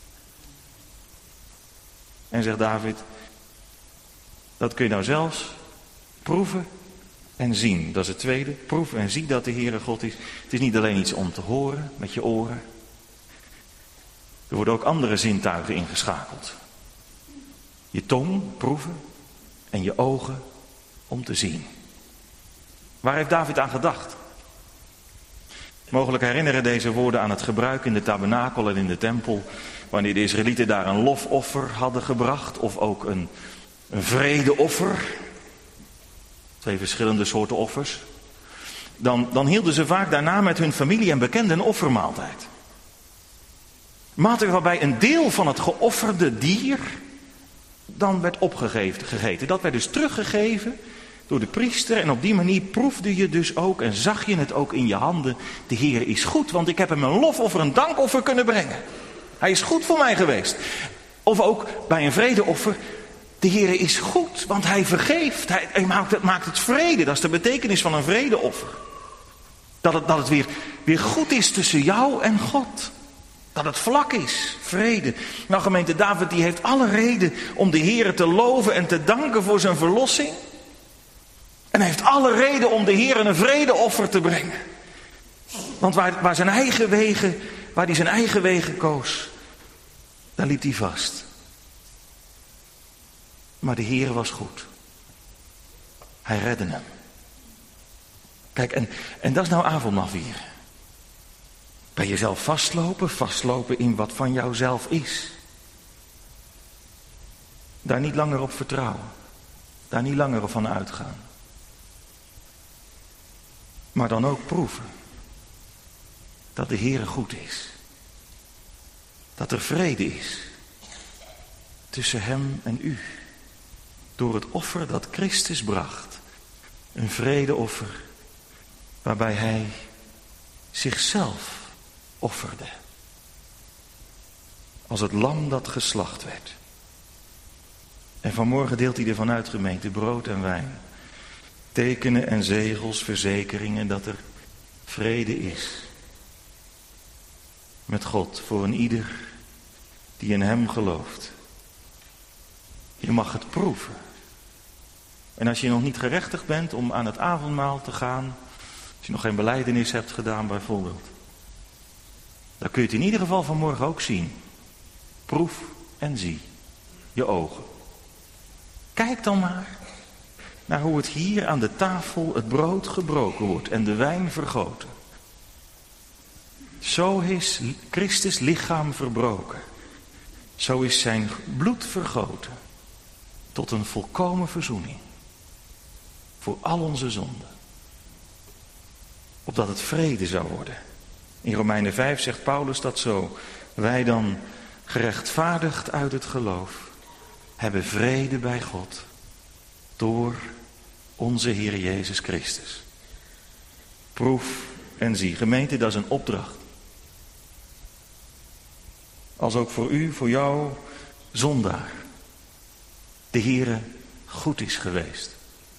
En zegt David, dat kun je nou zelfs proeven en zien. Dat is het tweede. Proef en zie dat de Heere God is. Het is niet alleen iets om te horen met je oren. Er worden ook andere zintuigen ingeschakeld. Je tong proeven en je ogen om te zien. Waar heeft David aan gedacht? Mogelijk herinneren deze woorden aan het gebruik in de tabernakel en in de tempel, wanneer de Israëlieten daar een lofoffer hadden gebracht of ook een vredeoffer. 2 verschillende soorten offers. Dan hielden ze vaak daarna met hun familie en bekenden een offermaaltijd. Maaltijd waarbij een deel van het geofferde dier dan werd gegeten. Dat werd dus teruggegeven door de priester. En op die manier proefde je dus ook en zag je het ook in je handen. De Heer is goed, want ik heb hem een lofoffer, een dankoffer kunnen brengen. Hij is goed voor mij geweest. Of ook bij een vredeoffer. De Heer is goed, want hij vergeeft. Hij maakt het vrede. Dat is de betekenis van een vredeoffer. Dat het weer goed is tussen jou en God. Dat het vlak is, vrede. Nou gemeente, David die heeft alle reden om de Heer te loven en te danken voor zijn verlossing. En hij heeft alle reden om de Heer een vredeoffer te brengen. Want waar hij zijn eigen wegen koos, daar liep hij vast. Maar de Heer was goed. Hij redde hem. Kijk, en dat is nou avondmaal vieren. Bij jezelf vastlopen in wat van jouzelf is. Daar niet langer op vertrouwen. Daar niet langer op van uitgaan. Maar dan ook proeven. Dat de Heere goed is. Dat er vrede is. Tussen hem en u. Door het offer dat Christus bracht. Een vredeoffer. Waarbij hij zichzelf offerde. Als het lam dat geslacht werd. En vanmorgen deelt hij ervan uit, gemeente, brood en wijn. Tekenen en zegels, verzekeringen dat er vrede is. Met God voor een ieder die in hem gelooft. Je mag het proeven. En als je nog niet gerechtigd bent om aan het avondmaal te gaan, als je nog geen belijdenis hebt gedaan bijvoorbeeld, dan kun je het in ieder geval vanmorgen ook zien. Proef en zie je ogen. Kijk dan maar naar hoe het hier aan de tafel het brood gebroken wordt en de wijn vergoten. Zo is Christus lichaam verbroken. Zo is zijn bloed vergoten tot een volkomen verzoening voor al onze zonden. Opdat het vrede zou worden. In Romeinen 5 zegt Paulus dat zo. Wij dan, gerechtvaardigd uit het geloof, hebben vrede bij God door onze Heer Jezus Christus. Proef en zie. Gemeente, dat is een opdracht. Als ook voor u, voor jou, zondaar, de Heere goed is geweest.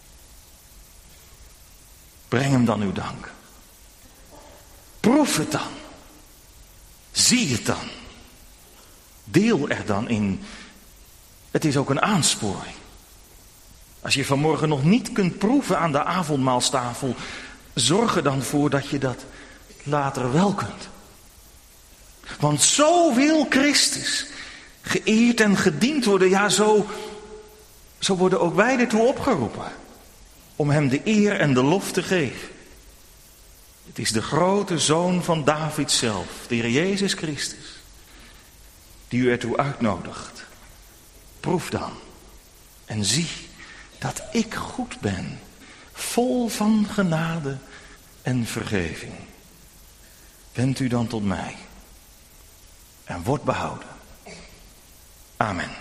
Breng hem dan uw dank. Proef het dan. Zie het dan. Deel er dan in. Het is ook een aansporing. Als je vanmorgen nog niet kunt proeven aan de avondmaalstafel, zorg er dan voor dat je dat later wel kunt. Want zo wil Christus geëerd en gediend worden. Ja, zo worden ook wij ertoe opgeroepen. Om hem de eer en de lof te geven. Het is de grote zoon van David zelf, de Heer Jezus Christus, die u ertoe uitnodigt. Proef dan en zie dat ik goed ben, vol van genade en vergeving. Wend u dan tot mij en word behouden. Amen.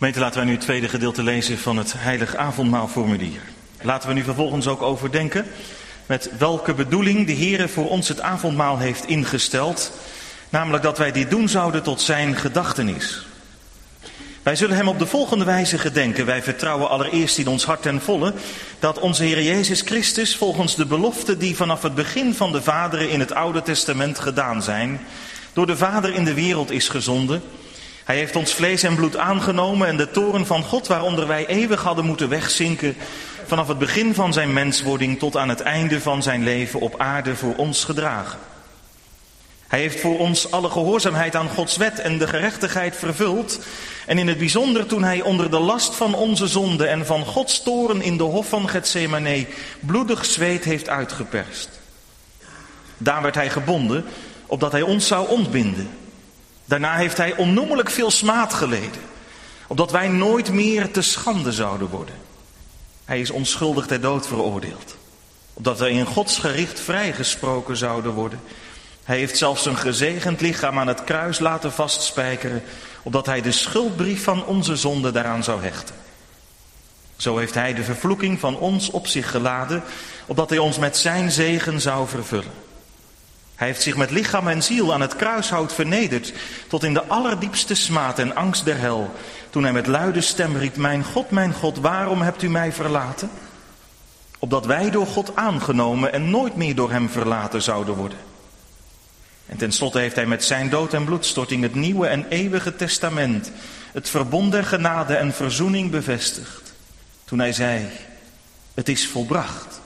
Gemeente, laten wij nu het tweede gedeelte lezen van het Heilig Avondmaalformulier. Laten we nu vervolgens ook overdenken met welke bedoeling de Heere voor ons het avondmaal heeft ingesteld. Namelijk dat wij dit doen zouden tot zijn gedachtenis. Wij zullen hem op de volgende wijze gedenken. Wij vertrouwen allereerst in ons hart ten volle dat onze Heer Jezus Christus volgens de beloften die vanaf het begin van de vaderen in het Oude Testament gedaan zijn, door de Vader in de wereld is gezonden. Hij heeft ons vlees en bloed aangenomen en de toorn van God waaronder wij eeuwig hadden moeten wegzinken, vanaf het begin van zijn menswording tot aan het einde van zijn leven op aarde voor ons gedragen. Hij heeft voor ons alle gehoorzaamheid aan Gods wet en de gerechtigheid vervuld. En in het bijzonder toen hij onder de last van onze zonde en van Gods toorn in de hof van Getsemane bloedig zweet heeft uitgeperst. Daar werd hij gebonden, opdat hij ons zou ontbinden. Daarna heeft hij onnoemelijk veel smaad geleden, opdat wij nooit meer te schande zouden worden. Hij is onschuldig ter dood veroordeeld, opdat wij in Gods gericht vrijgesproken zouden worden. Hij heeft zelfs een gezegend lichaam aan het kruis laten vastspijkeren, opdat hij de schuldbrief van onze zonde daaraan zou hechten. Zo heeft hij de vervloeking van ons op zich geladen, opdat hij ons met zijn zegen zou vervullen. Hij heeft zich met lichaam en ziel aan het kruishout vernederd, tot in de allerdiepste smaad en angst der hel, toen hij met luide stem riep: mijn God, waarom hebt u mij verlaten? Opdat wij door God aangenomen en nooit meer door hem verlaten zouden worden. En tenslotte heeft hij met zijn dood en bloedstorting het nieuwe en eeuwige testament, het verbond der genade en verzoening bevestigd. Toen hij zei: het is volbracht.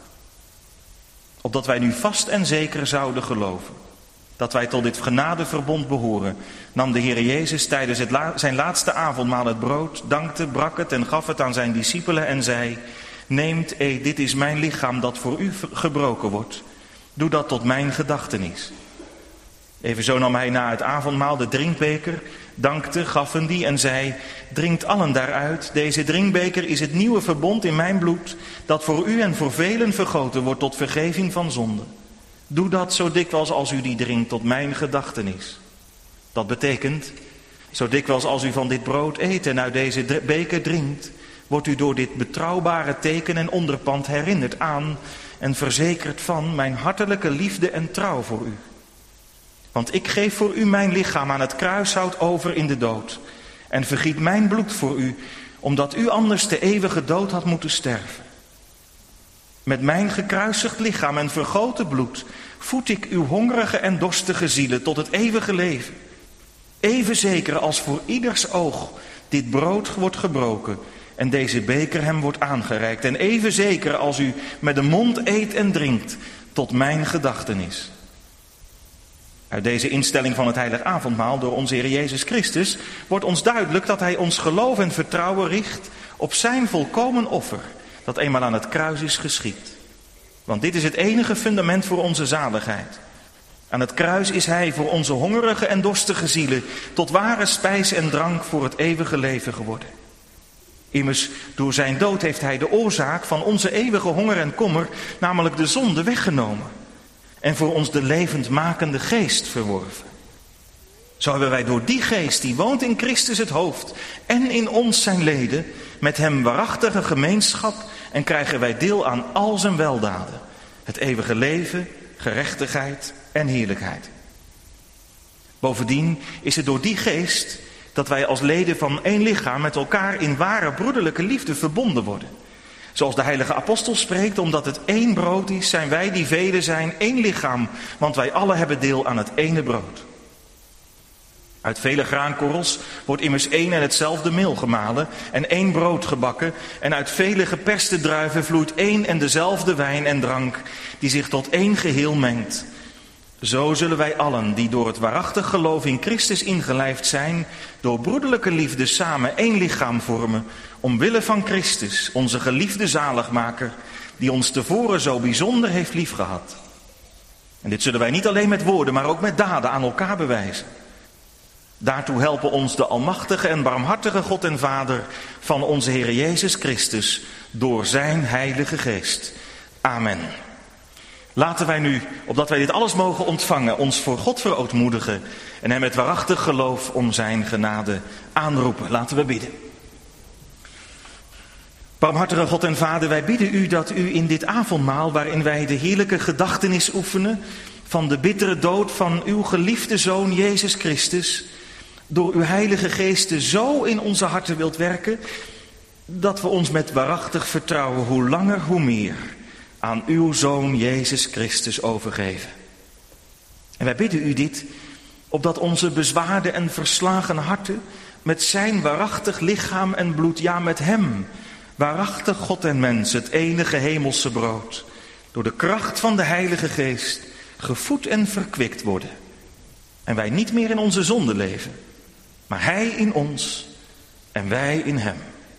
Opdat wij nu vast en zeker zouden geloven dat wij tot dit genadeverbond behoren, nam de Heer Jezus tijdens zijn laatste avondmaal het brood, dankte, brak het en gaf het aan zijn discipelen en zei: neemt, eet, dit is mijn lichaam dat voor u gebroken wordt. Doe dat tot mijn gedachtenis. Evenzo nam hij na het avondmaal de drinkbeker, dankte, gaf hem die en zei: drinkt allen daaruit. Deze drinkbeker is het nieuwe verbond in mijn bloed, dat voor u en voor velen vergoten wordt tot vergeving van zonde. Doe dat zo dikwijls als u die drinkt tot mijn gedachtenis. Dat betekent, zo dikwijls als u van dit brood eet en uit deze beker drinkt, wordt u door dit betrouwbare teken en onderpand herinnerd aan en verzekerd van mijn hartelijke liefde en trouw voor u. Want ik geef voor u mijn lichaam aan het kruishout over in de dood en vergiet mijn bloed voor u, omdat u anders de eeuwige dood had moeten sterven. Met mijn gekruisigd lichaam en vergoten bloed voed ik uw hongerige en dorstige zielen tot het eeuwige leven. Even zeker als voor ieders oog dit brood wordt gebroken en deze beker hem wordt aangereikt. En even zeker als u met de mond eet en drinkt tot mijn gedachtenis. Uit deze instelling van het Heilig Avondmaal door onze Heer Jezus Christus wordt ons duidelijk dat hij ons geloof en vertrouwen richt op zijn volkomen offer, dat eenmaal aan het kruis is geschied. Want dit is het enige fundament voor onze zaligheid. Aan het kruis is hij voor onze hongerige en dorstige zielen tot ware spijs en drank voor het eeuwige leven geworden. Immers, door zijn dood heeft hij de oorzaak van onze eeuwige honger en kommer, namelijk de zonde, weggenomen. En voor ons de levendmakende geest verworven. Zo hebben wij door die geest die woont in Christus het hoofd en in ons zijn leden, met hem waarachtige gemeenschap en krijgen wij deel aan al zijn weldaden. Het eeuwige leven, gerechtigheid en heerlijkheid. Bovendien is het door die geest dat wij als leden van één lichaam met elkaar in ware broederlijke liefde verbonden worden. Zoals de heilige apostel spreekt, omdat het één brood is, zijn wij die velen zijn één lichaam, want wij alle hebben deel aan het ene brood. Uit vele graankorrels wordt immers één en hetzelfde meel gemalen en één brood gebakken. En uit vele geperste druiven vloeit één en dezelfde wijn en drank, die zich tot één geheel mengt. Zo zullen wij allen, die door het waarachtig geloof in Christus ingelijfd zijn, door broederlijke liefde samen één lichaam vormen, omwille van Christus, onze geliefde zaligmaker, die ons tevoren zo bijzonder heeft liefgehad. En dit zullen wij niet alleen met woorden, maar ook met daden aan elkaar bewijzen. Daartoe helpen ons de almachtige en barmhartige God en Vader van onze Heer Jezus Christus door zijn Heilige Geest. Amen. Laten wij nu, opdat wij dit alles mogen ontvangen, ons voor God verootmoedigen en hem met waarachtig geloof om zijn genade aanroepen. Laten we bidden. Barmhartige God en Vader, wij bidden u dat u in dit avondmaal, waarin wij de heerlijke gedachtenis oefenen van de bittere dood van uw geliefde Zoon Jezus Christus, door uw Heilige Geest zo in onze harten wilt werken, dat we ons met waarachtig vertrouwen hoe langer hoe meer aan uw Zoon Jezus Christus overgeven. En wij bidden u dit, opdat onze bezwaarde en verslagen harten met zijn waarachtig lichaam en bloed, ja met hem, waarachtig God en mens, het enige hemelse brood, door de kracht van de Heilige Geest gevoed en verkwikt worden. En wij niet meer in onze zonde leven, maar hij in ons en wij in hem.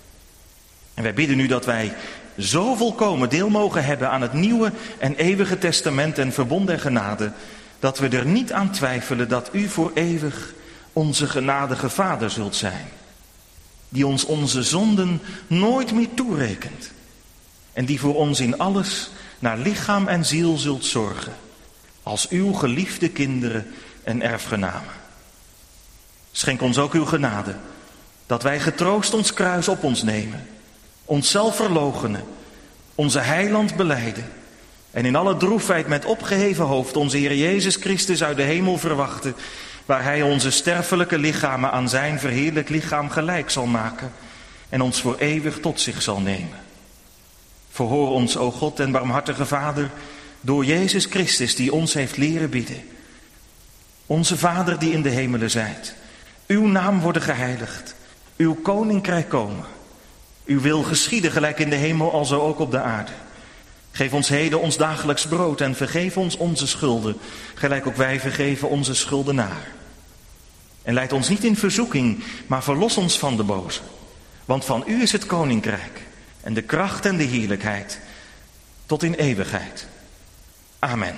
En wij bidden nu dat wij zo volkomen deel mogen hebben aan het nieuwe en eeuwige testament en verbond der genade, dat we er niet aan twijfelen dat u voor eeuwig onze genadige Vader zult zijn, die ons onze zonden nooit meer toerekent en die voor ons in alles naar lichaam en ziel zult zorgen, als uw geliefde kinderen en erfgenamen. Schenk ons ook uw genade, dat wij getroost ons kruis op ons nemen, onszelf verloochenen, onze heiland belijden en in alle droefheid met opgeheven hoofd onze Heer Jezus Christus uit de hemel verwachten, waar hij onze sterfelijke lichamen aan zijn verheerlijk lichaam gelijk zal maken en ons voor eeuwig tot zich zal nemen. Verhoor ons, o God en barmhartige Vader, door Jezus Christus die ons heeft leren bidden. Onze Vader die in de hemelen zijt, uw naam worden geheiligd, uw koninkrijk komen. Uw wil geschieden gelijk in de hemel alzo ook op de aarde. Geef ons heden ons dagelijks brood en vergeef ons onze schulden, gelijk ook wij vergeven onze schuldenaar. En leid ons niet in verzoeking, maar verlos ons van de boze. Want van u is het koninkrijk en de kracht en de heerlijkheid tot in eeuwigheid. Amen.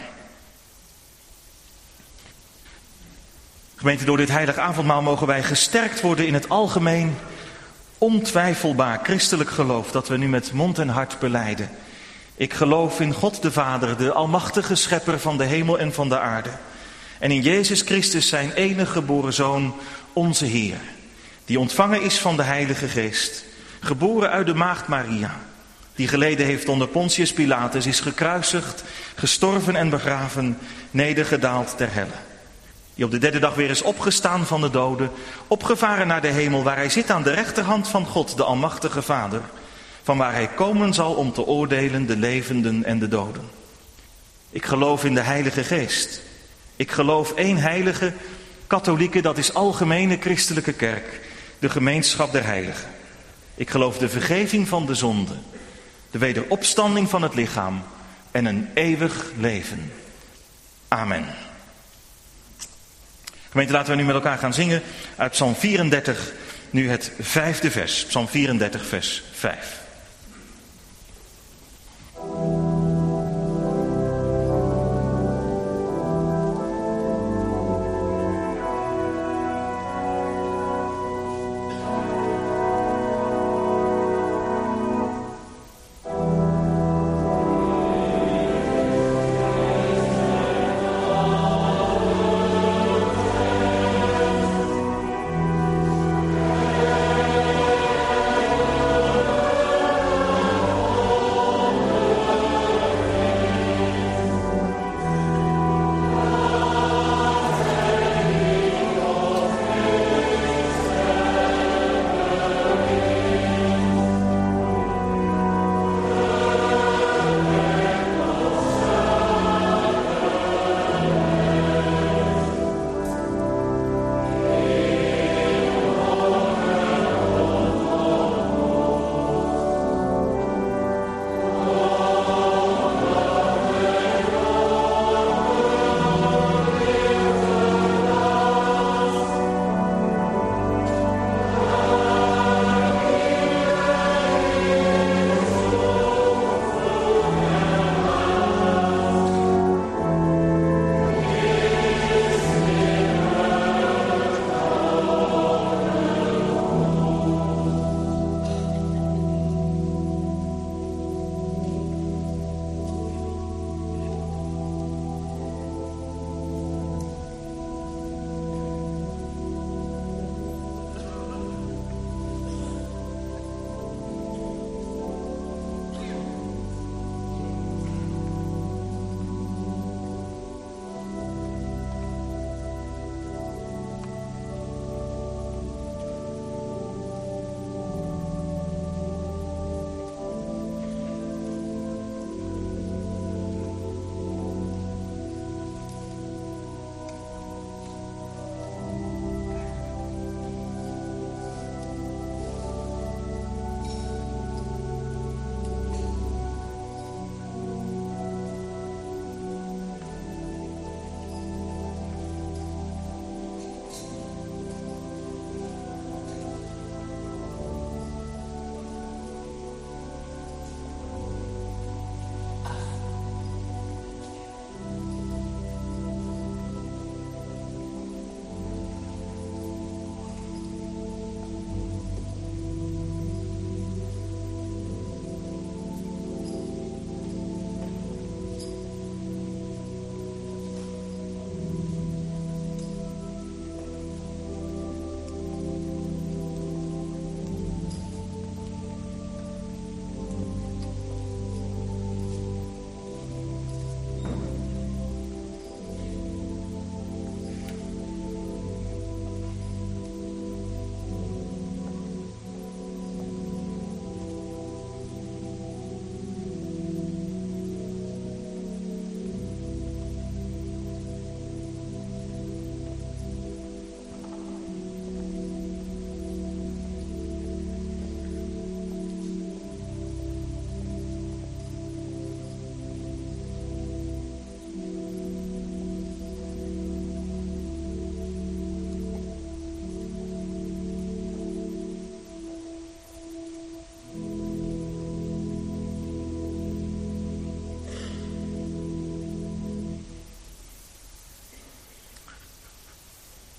Gemeente, door dit heilig avondmaal mogen wij gesterkt worden in het algemeen, ontwijfelbaar christelijk geloof dat we nu met mond en hart belijden. Ik geloof in God de Vader, de almachtige schepper van de hemel en van de aarde. En in Jezus Christus, zijn enige geboren Zoon, onze Heer, die ontvangen is van de Heilige Geest, geboren uit de maagd Maria, die geleden heeft onder Pontius Pilatus, is gekruisigd, gestorven en begraven, nedergedaald ter helle. Die op de derde dag weer is opgestaan van de doden, opgevaren naar de hemel, waar hij zit aan de rechterhand van God, de almachtige Vader, van waar hij komen zal om te oordelen de levenden en de doden. Ik geloof in de Heilige Geest. Ik geloof één heilige, katholieke, dat is algemene christelijke kerk, de gemeenschap der heiligen. Ik geloof de vergeving van de zonde, de wederopstanding van het lichaam en een eeuwig leven. Amen. Gemeente, laten we nu met elkaar gaan zingen uit Psalm 34, nu het 5e vers. Psalm 34, vers 5.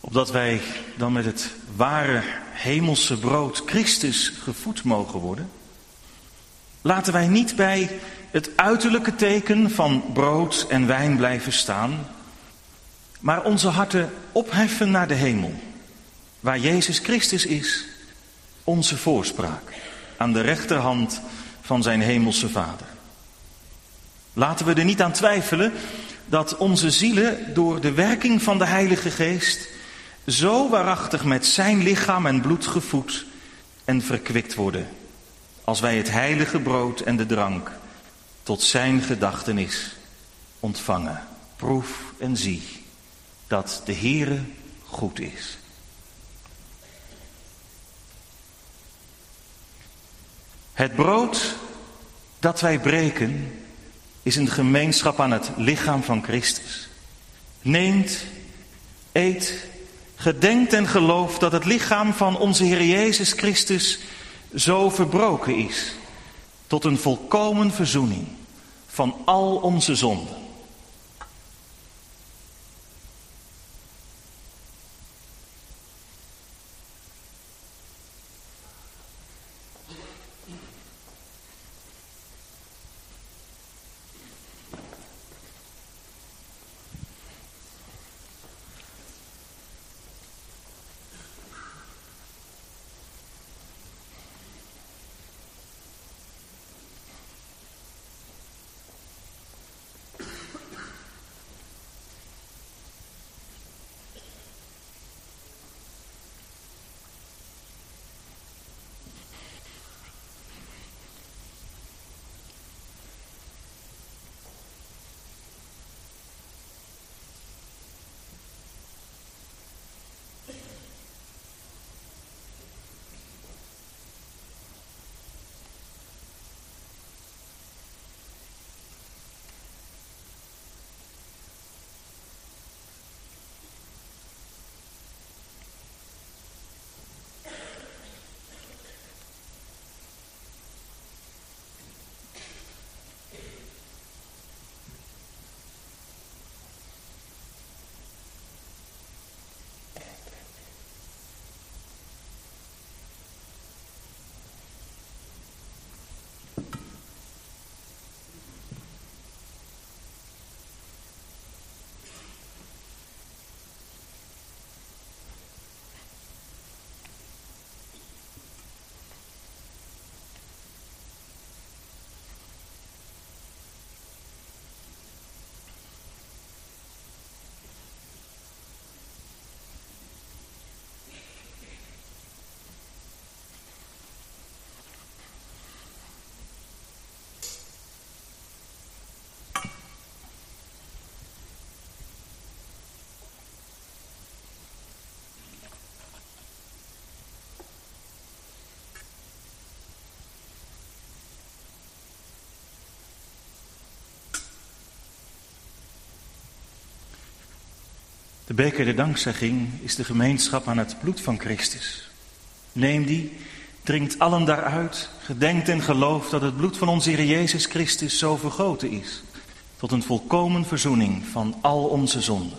opdat wij dan met het ware hemelse brood Christus gevoed mogen worden. Laten wij niet bij het uiterlijke teken van brood en wijn blijven staan, maar onze harten opheffen naar de hemel, waar Jezus Christus is, onze voorspraak, aan de rechterhand van zijn hemelse Vader. Laten we er niet aan twijfelen dat onze zielen door de werking van de Heilige Geest zo waarachtig met zijn lichaam en bloed gevoed en verkwikt worden, als wij het heilige brood en de drank tot zijn gedachtenis ontvangen. Proef en zie dat de Heere goed is. Het brood dat wij breken is een gemeenschap aan het lichaam van Christus. Neemt, eet, gedenkt en gelooft dat het lichaam van onze Heer Jezus Christus zo verbroken is tot een volkomen verzoening van al onze zonden. De beker der dankzegging is de gemeenschap aan het bloed van Christus. Neem die, drinkt allen daaruit, gedenkt en gelooft dat het bloed van onze Heer Jezus Christus zo vergoten is, tot een volkomen verzoening van al onze zonden.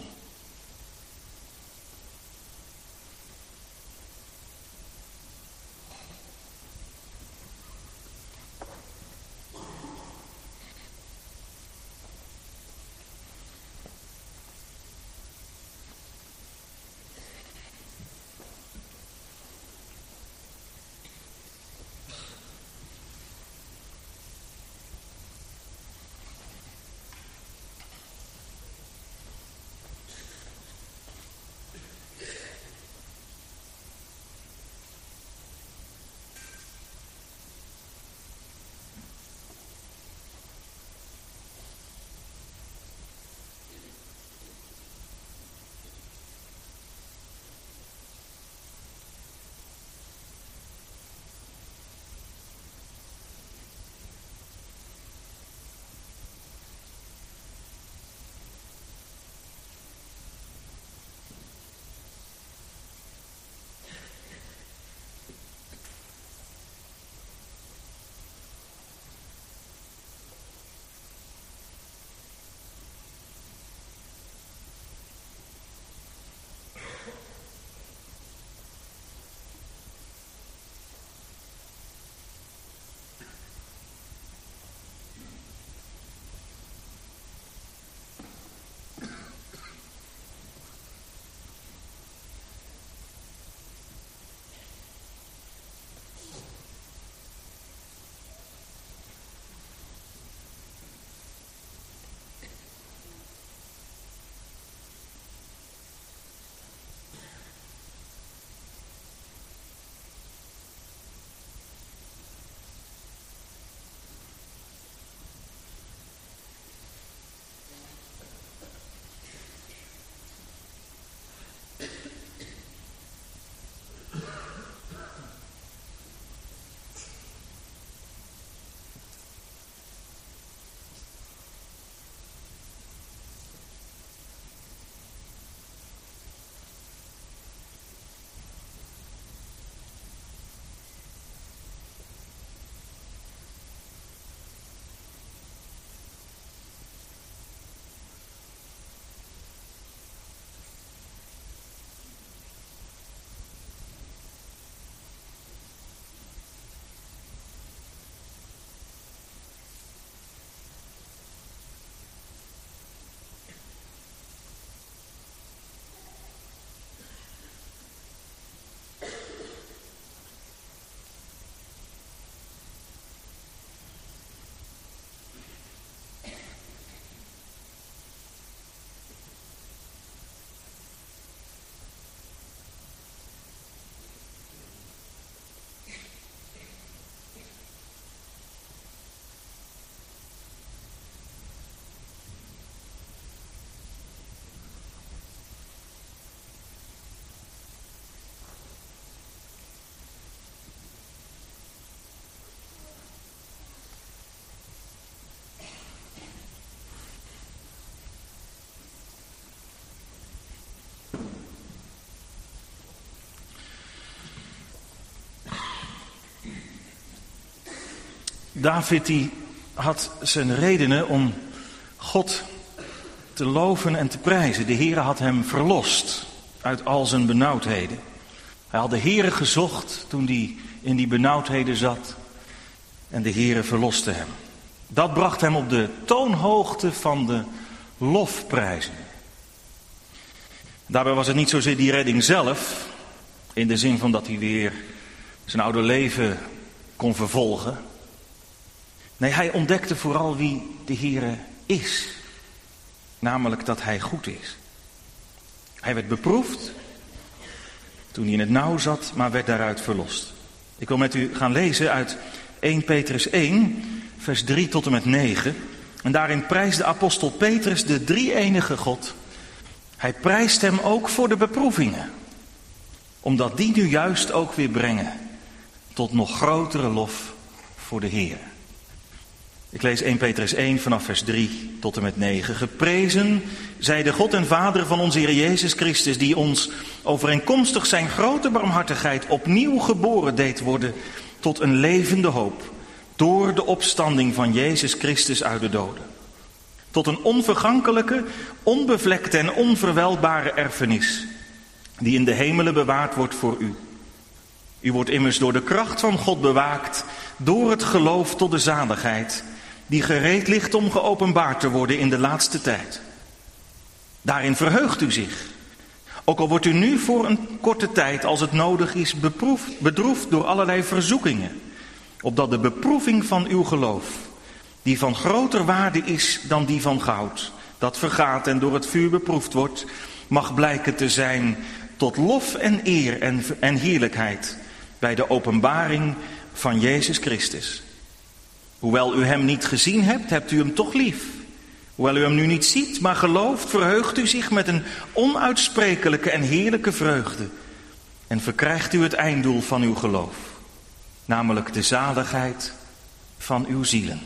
David die had zijn redenen om God te loven en te prijzen. De Heere had hem verlost uit al zijn benauwdheden. Hij had de Heere gezocht toen hij in die benauwdheden zat. En de Heere verloste hem. Dat bracht hem op de toonhoogte van de lofprijzen. Daarbij was het niet zozeer die redding zelf, in de zin van dat hij weer zijn oude leven kon vervolgen. Nee, hij ontdekte vooral wie de Heere is. Namelijk dat hij goed is. Hij werd beproefd toen hij in het nauw zat, maar werd daaruit verlost. Ik wil met u gaan lezen uit 1 Petrus 1, vers 3 tot en met 9. En daarin prijst de apostel Petrus de drie-enige God. Hij prijst hem ook voor de beproevingen. Omdat die nu juist ook weer brengen tot nog grotere lof voor de Heer. Ik lees 1 Petrus 1 vanaf vers 3 tot en met 9. Geprezen zij de God en Vader van onze Heer Jezus Christus, die ons overeenkomstig zijn grote barmhartigheid opnieuw geboren deed worden tot een levende hoop, door de opstanding van Jezus Christus uit de doden. Tot een onvergankelijke, onbevlekte en onverwelbare erfenis, die in de hemelen bewaard wordt voor u. U wordt immers door de kracht van God bewaakt, door het geloof tot de zaligheid, die gereed ligt om geopenbaard te worden in de laatste tijd. Daarin verheugt u zich, ook al wordt u nu voor een korte tijd, als het nodig is, bedroefd door allerlei verzoekingen, opdat de beproeving van uw geloof, die van groter waarde is dan die van goud, dat vergaat en door het vuur beproefd wordt, mag blijken te zijn tot lof en eer en heerlijkheid bij de openbaring van Jezus Christus. Hoewel u hem niet gezien hebt, hebt u hem toch lief. Hoewel u hem nu niet ziet, maar gelooft, verheugt u zich met een onuitsprekelijke en heerlijke vreugde. En verkrijgt u het einddoel van uw geloof, namelijk de zaligheid van uw zielen.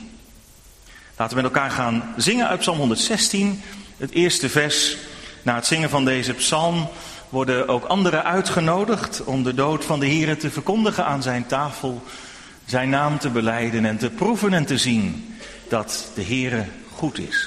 Laten we met elkaar gaan zingen uit Psalm 116, het eerste vers. Na het zingen van deze psalm worden ook anderen uitgenodigd om de dood van de Heere te verkondigen aan zijn tafel, zijn naam te belijden en te proeven en te zien dat de Heere goed is.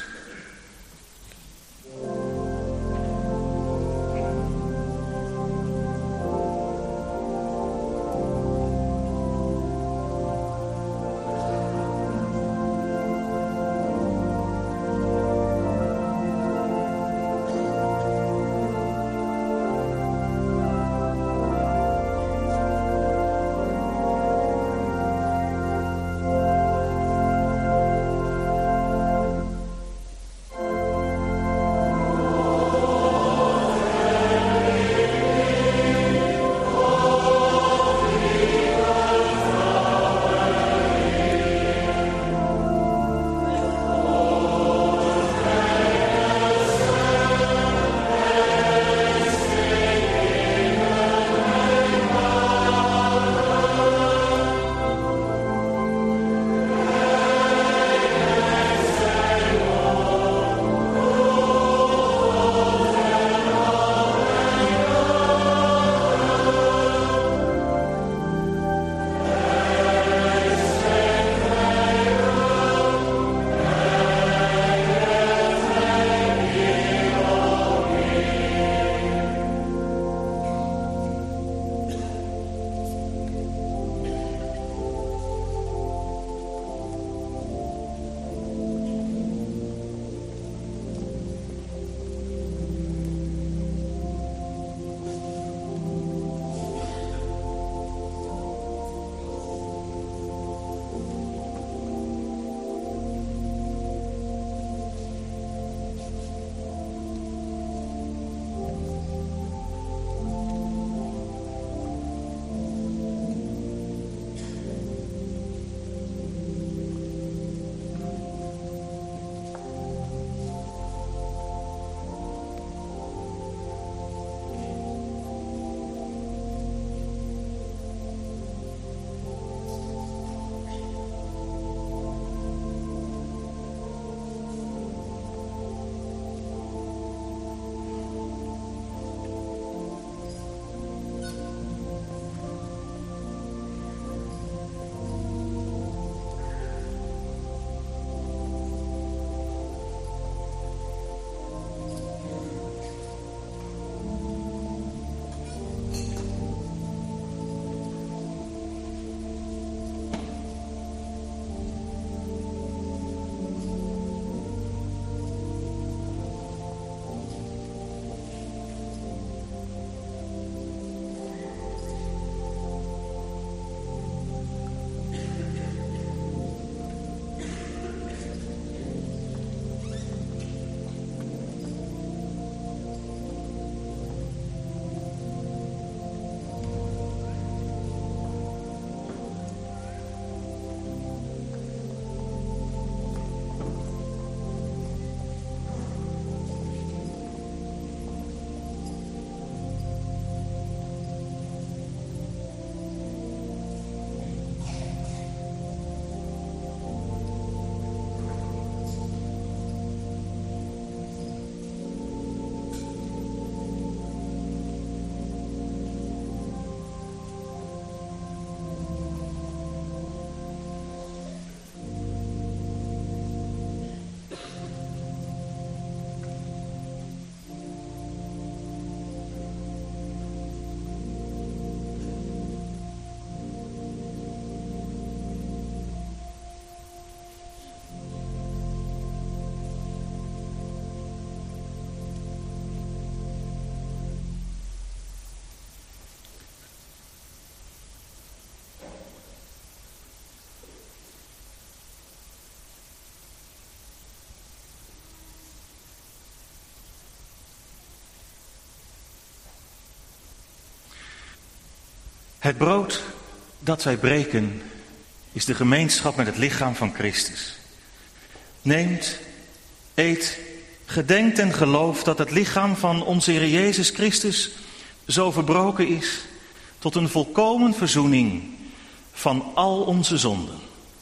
Het brood dat wij breken is de gemeenschap met het lichaam van Christus. Neemt, eet, gedenkt en gelooft dat het lichaam van onze Heer Jezus Christus zo verbroken is tot een volkomen verzoening van al onze zonden.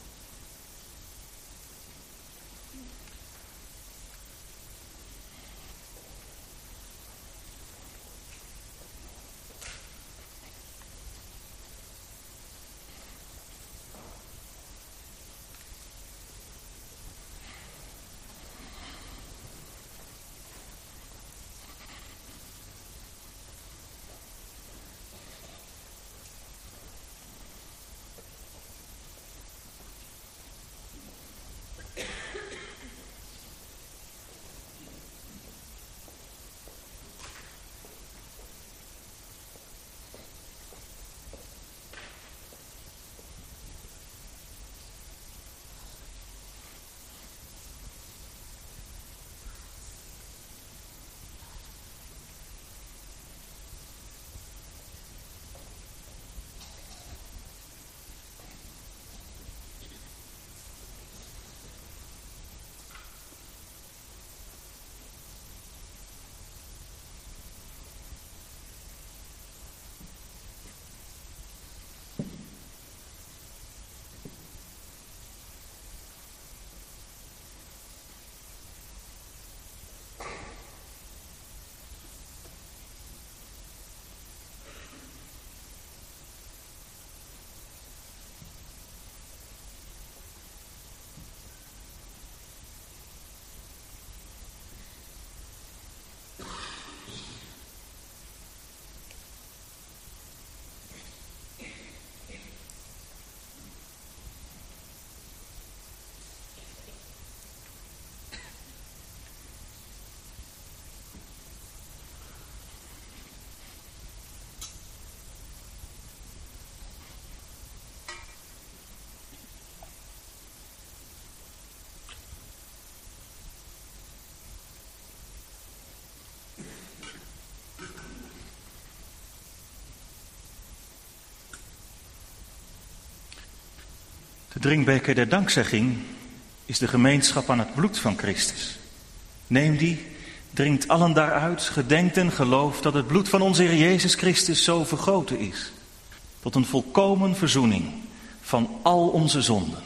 De drinkbeker der dankzegging is de gemeenschap aan het bloed van Christus. Neem die, drinkt allen daaruit, gedenkt en gelooft dat het bloed van onze Heer Jezus Christus zo vergoten is, tot een volkomen verzoening van al onze zonden.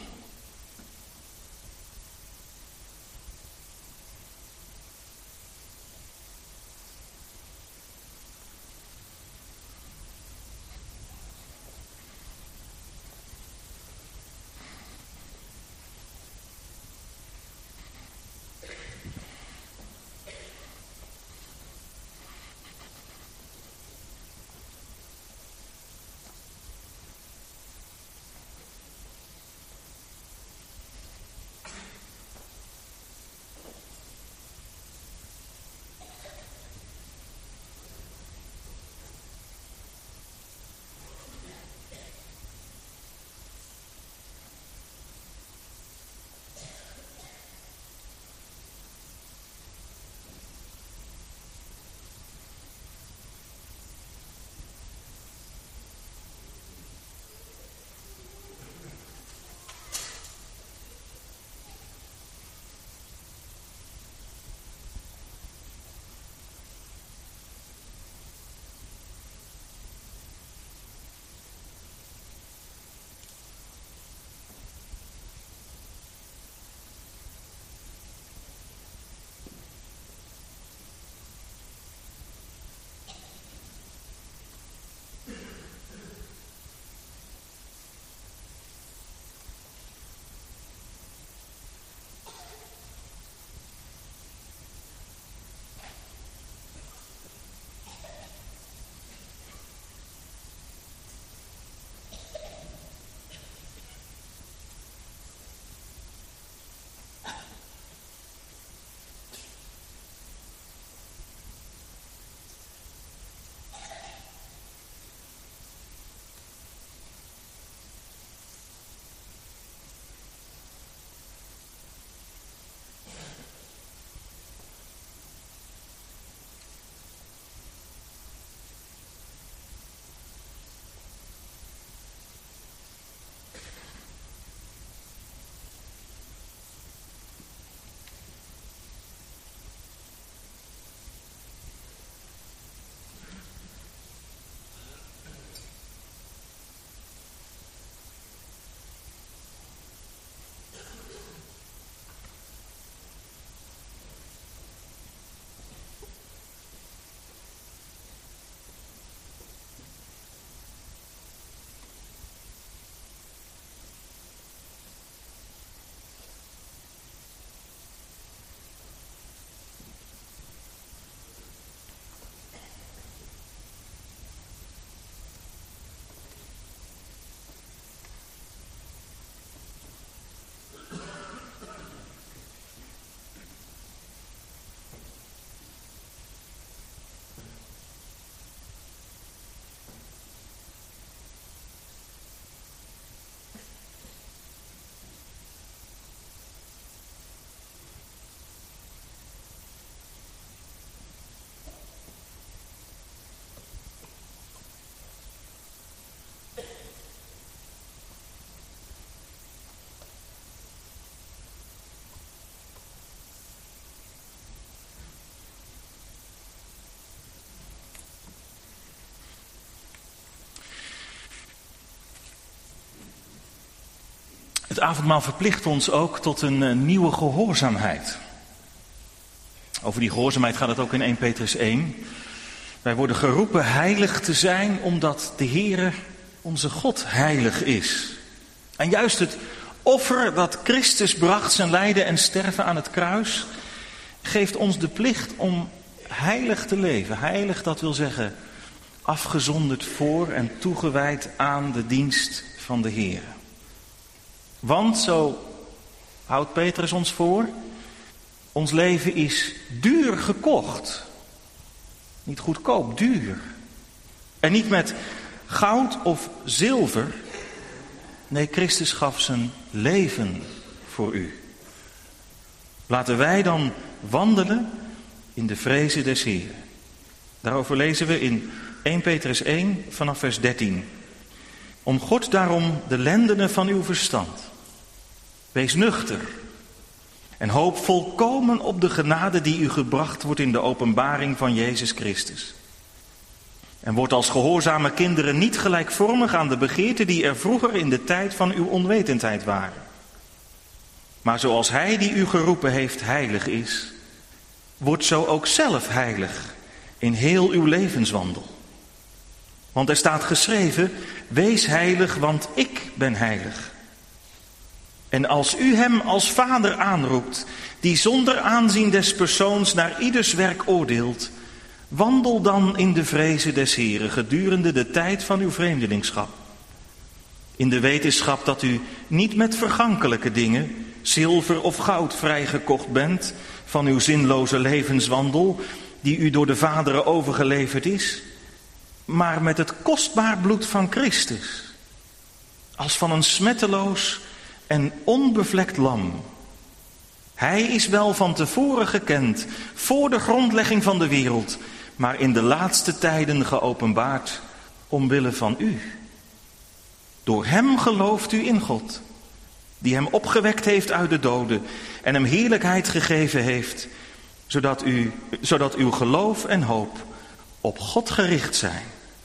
Het avondmaal verplicht ons ook tot een nieuwe gehoorzaamheid. Over die gehoorzaamheid gaat het ook in 1 Petrus 1. Wij worden geroepen heilig te zijn omdat de Heere onze God heilig is. En juist het offer dat Christus bracht, zijn lijden en sterven aan het kruis, geeft ons de plicht om heilig te leven. Heilig, dat wil zeggen afgezonderd voor en toegewijd aan de dienst van de Heer. Want, zo houdt Petrus ons voor, ons leven is duur gekocht. Niet goedkoop, duur. En niet met goud of zilver. Nee, Christus gaf zijn leven voor u. Laten wij dan wandelen in de vreze des Heeren. Daarover lezen we in 1 Petrus 1 vanaf vers 13. Omgord daarom de lendenen van uw verstand. Wees nuchter en hoop volkomen op de genade die u gebracht wordt in de openbaring van Jezus Christus. En word als gehoorzame kinderen niet gelijkvormig aan de begeerten die er vroeger in de tijd van uw onwetendheid waren. Maar zoals Hij die u geroepen heeft heilig is, word zo ook zelf heilig in heel uw levenswandel. Want er staat geschreven, wees heilig, want ik ben heilig. En als u hem als vader aanroept, die zonder aanzien des persoons naar ieders werk oordeelt, wandel dan in de vreze des Heren gedurende de tijd van uw vreemdelingschap. In de wetenschap dat u niet met vergankelijke dingen, zilver of goud vrijgekocht bent van uw zinloze levenswandel, die u door de vaderen overgeleverd is, maar met het kostbaar bloed van Christus, als van een smetteloos en onbevlekt lam. Hij is wel van tevoren gekend, voor de grondlegging van de wereld, maar in de laatste tijden geopenbaard omwille van u. Door hem gelooft u in God, die hem opgewekt heeft uit de doden en hem heerlijkheid gegeven heeft, zodat uw geloof en hoop op God gericht zijn.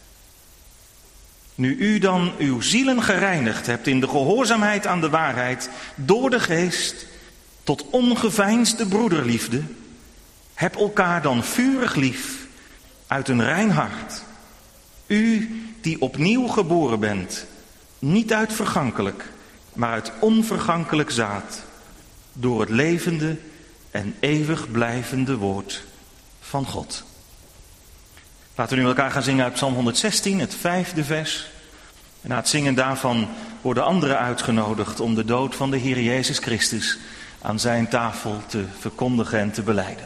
Nu u dan uw zielen gereinigd hebt in de gehoorzaamheid aan de waarheid door de geest tot ongeveinsde broederliefde, heb elkaar dan vurig lief uit een rein hart. U die opnieuw geboren bent, niet uit vergankelijk, maar uit onvergankelijk zaad, door het levende en eeuwig blijvende woord van God. Laten we nu elkaar gaan zingen uit Psalm 116, het 5e vers. En na het zingen daarvan worden anderen uitgenodigd om de dood van de Heer Jezus Christus aan zijn tafel te verkondigen en te belijden.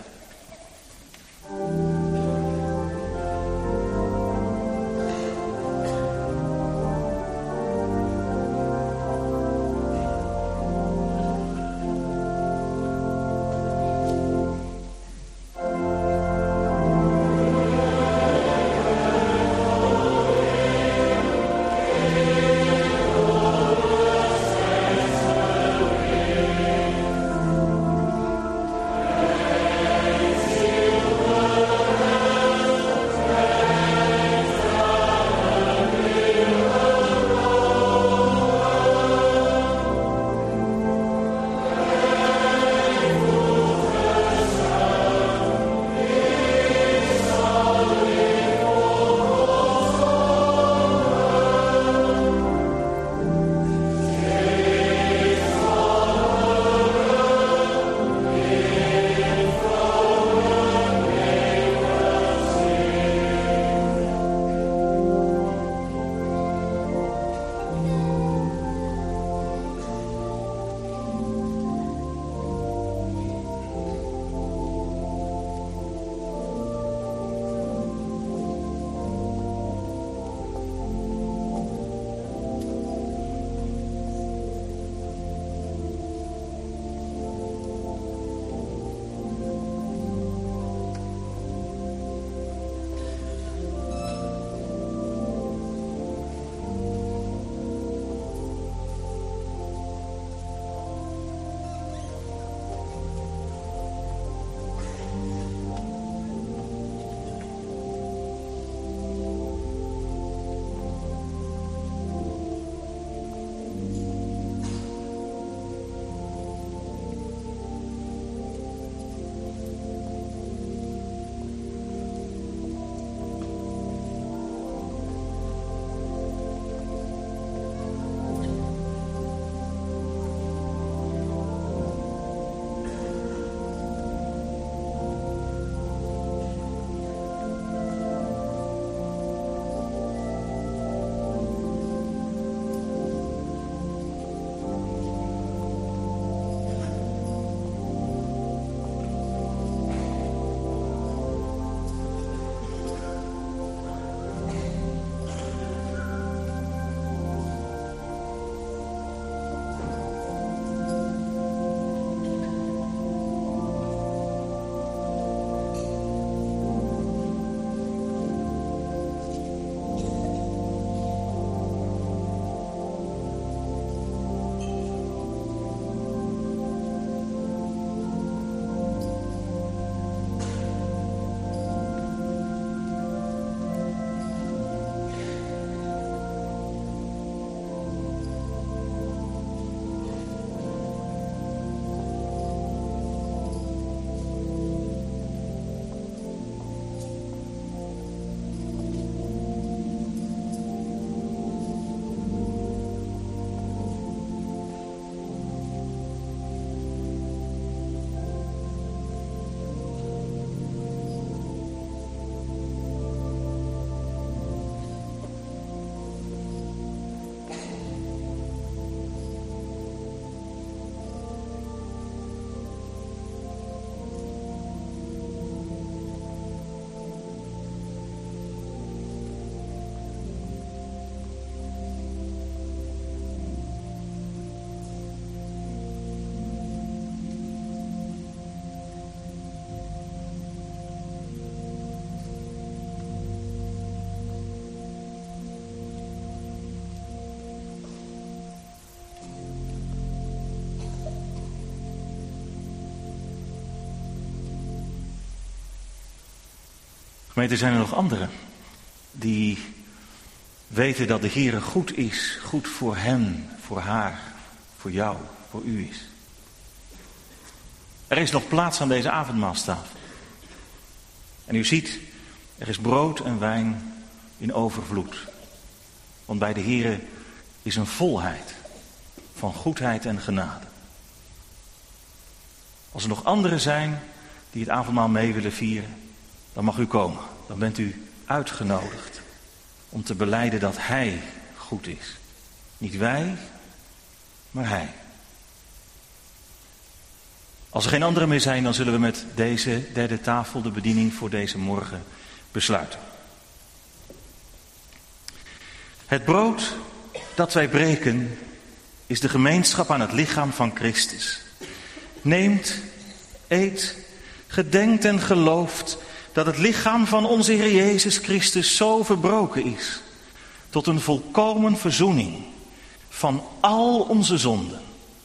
Gemeente, zijn er nog anderen die weten dat de Heere goed is, goed voor hen, voor haar, voor jou, voor u is? Er is nog plaats aan deze avondmaalstafel. En u ziet, er is brood en wijn in overvloed. Want bij de Heere is een volheid van goedheid en genade. Als er nog anderen zijn die het avondmaal mee willen vieren, dan mag u komen. Dan bent u uitgenodigd om te belijden dat Hij goed is. Niet wij, maar Hij. Als er geen anderen meer zijn, dan zullen we met deze derde tafel de bediening voor deze morgen besluiten. Het brood dat wij breken is de gemeenschap aan het lichaam van Christus. Neemt, eet, gedenkt en gelooft dat het lichaam van onze Heer Jezus Christus zo verbroken is tot een volkomen verzoening van al onze zonden.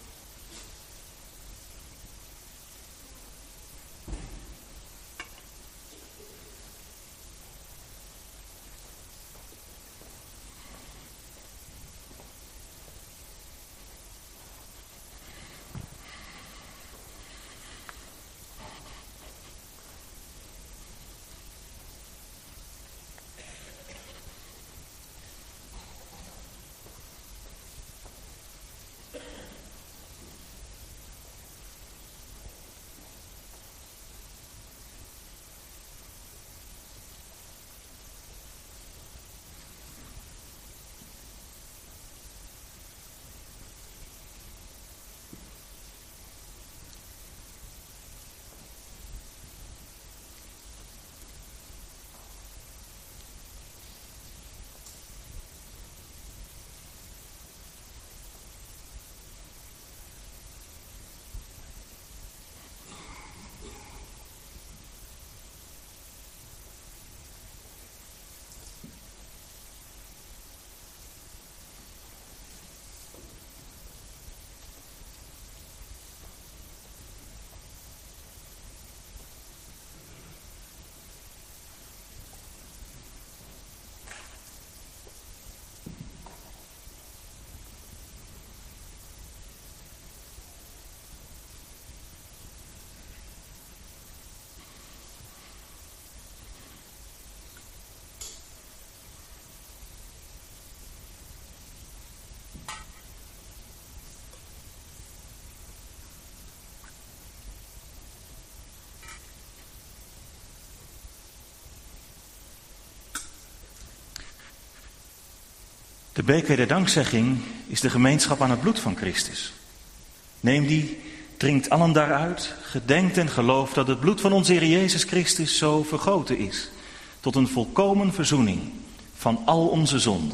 De beker der dankzegging is de gemeenschap aan het bloed van Christus. Neem die, drinkt allen daaruit, gedenkt en gelooft dat het bloed van onze Heer Jezus Christus zo vergoten is tot een volkomen verzoening van al onze zonden.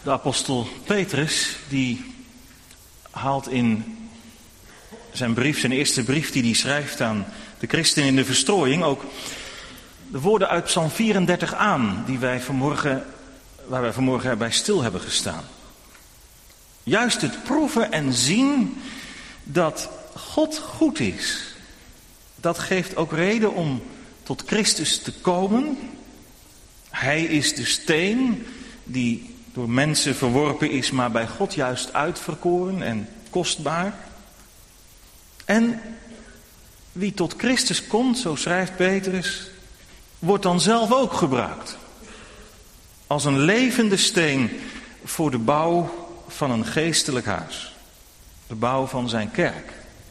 De apostel Petrus, die haalt in zijn brief, zijn eerste brief die hij schrijft aan de christenen in de verstrooiing, ook de woorden uit Psalm 34 aan, waar wij vanmorgen bij stil hebben gestaan. Juist het proeven en zien dat God goed is, dat geeft ook reden om tot Christus te komen. Hij is de steen die door mensen verworpen is, maar bij God juist uitverkoren en kostbaar. En wie tot Christus komt, zo schrijft Petrus, wordt dan zelf ook gebruikt. Als een levende steen voor de bouw van een geestelijk huis. De bouw van zijn kerk.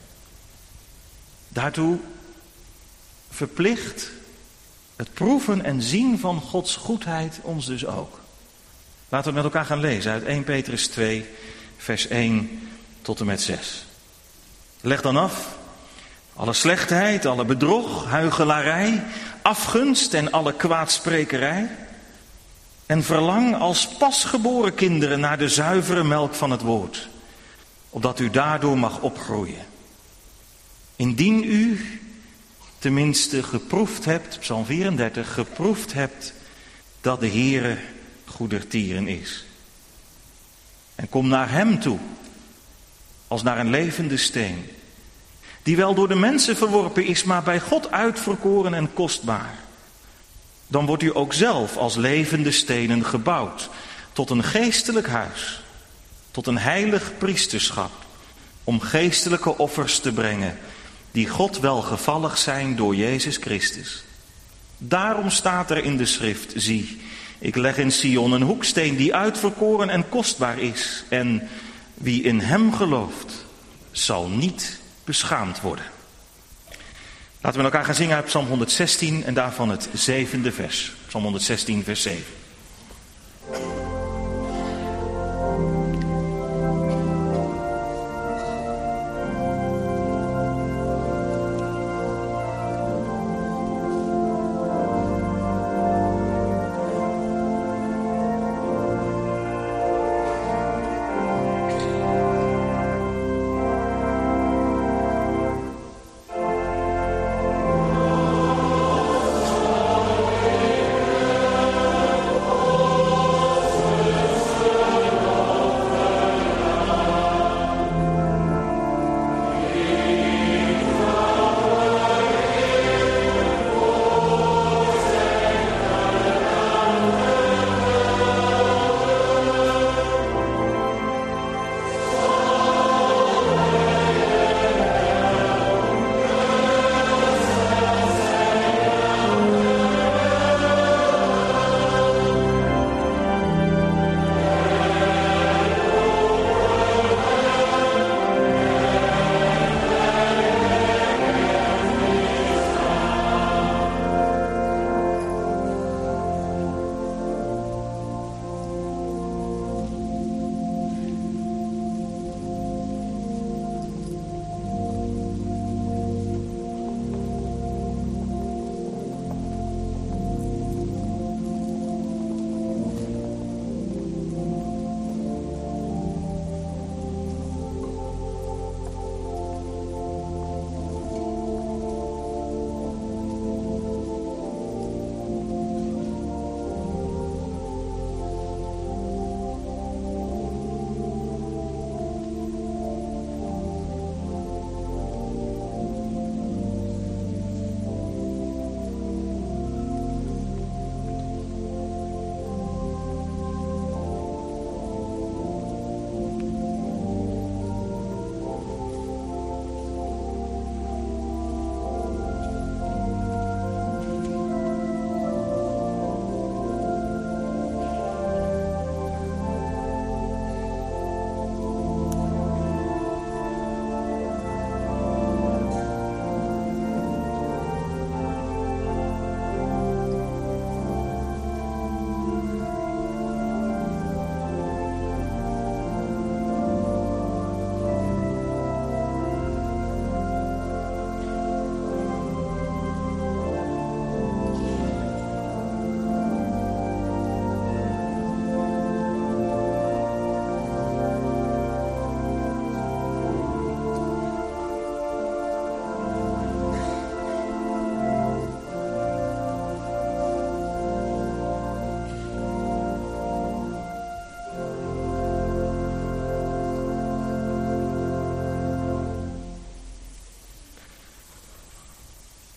Daartoe verplicht het proeven en zien van Gods goedheid ons dus ook. Laten we met elkaar gaan lezen uit 1 Petrus 2, vers 1 tot en met 6. Leg dan af alle slechtheid, alle bedrog, huichelarij, afgunst en alle kwaadsprekerij. En verlang als pasgeboren kinderen naar de zuivere melk van het woord, opdat u daardoor mag opgroeien. Indien u tenminste geproefd hebt, Psalm 34, geproefd hebt dat de Heere goedertieren is. En kom naar hem toe, als naar een levende steen, die wel door de mensen verworpen is, maar bij God uitverkoren en kostbaar. Dan wordt u ook zelf als levende stenen gebouwd tot een geestelijk huis, tot een heilig priesterschap, om geestelijke offers te brengen, die God welgevallig zijn door Jezus Christus. Daarom staat er in de schrift, zie, ik leg in Sion een hoeksteen die uitverkoren en kostbaar is, en wie in hem gelooft, zal niet beschaamd worden. Laten we met elkaar gaan zingen uit Psalm 116 en daarvan het 7e vers. Psalm 116, vers 7.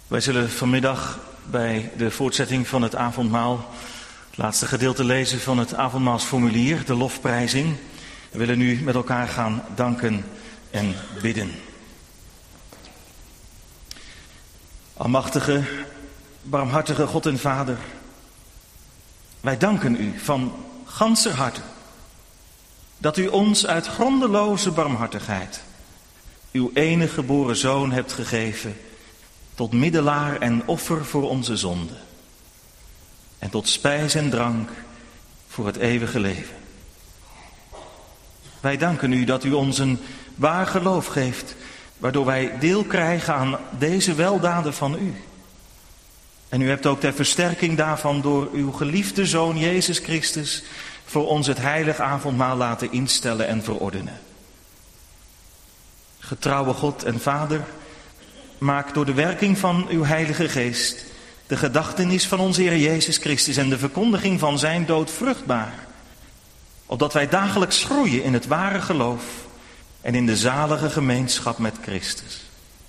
Wij zullen vanmiddag bij de voortzetting van het avondmaal het laatste gedeelte lezen van het avondmaalsformulier, de lofprijzing. We willen nu met elkaar gaan danken en bidden. Almachtige, barmhartige God en Vader, wij danken u van ganser harte dat u ons uit grondeloze barmhartigheid uw enige geboren Zoon hebt gegeven tot middelaar en offer voor onze zonden en tot spijs en drank voor het eeuwige leven. Wij danken u dat u ons een waar geloof geeft, waardoor wij deel krijgen aan deze weldaden van u. En u hebt ook ter versterking daarvan door uw geliefde Zoon Jezus Christus voor ons het heilig avondmaal laten instellen en verordenen. Getrouwe God en Vader, maak door de werking van uw Heilige Geest de gedachtenis van onze Heer Jezus Christus en de verkondiging van zijn dood vruchtbaar, opdat wij dagelijks groeien in het ware geloof en in de zalige gemeenschap met Christus.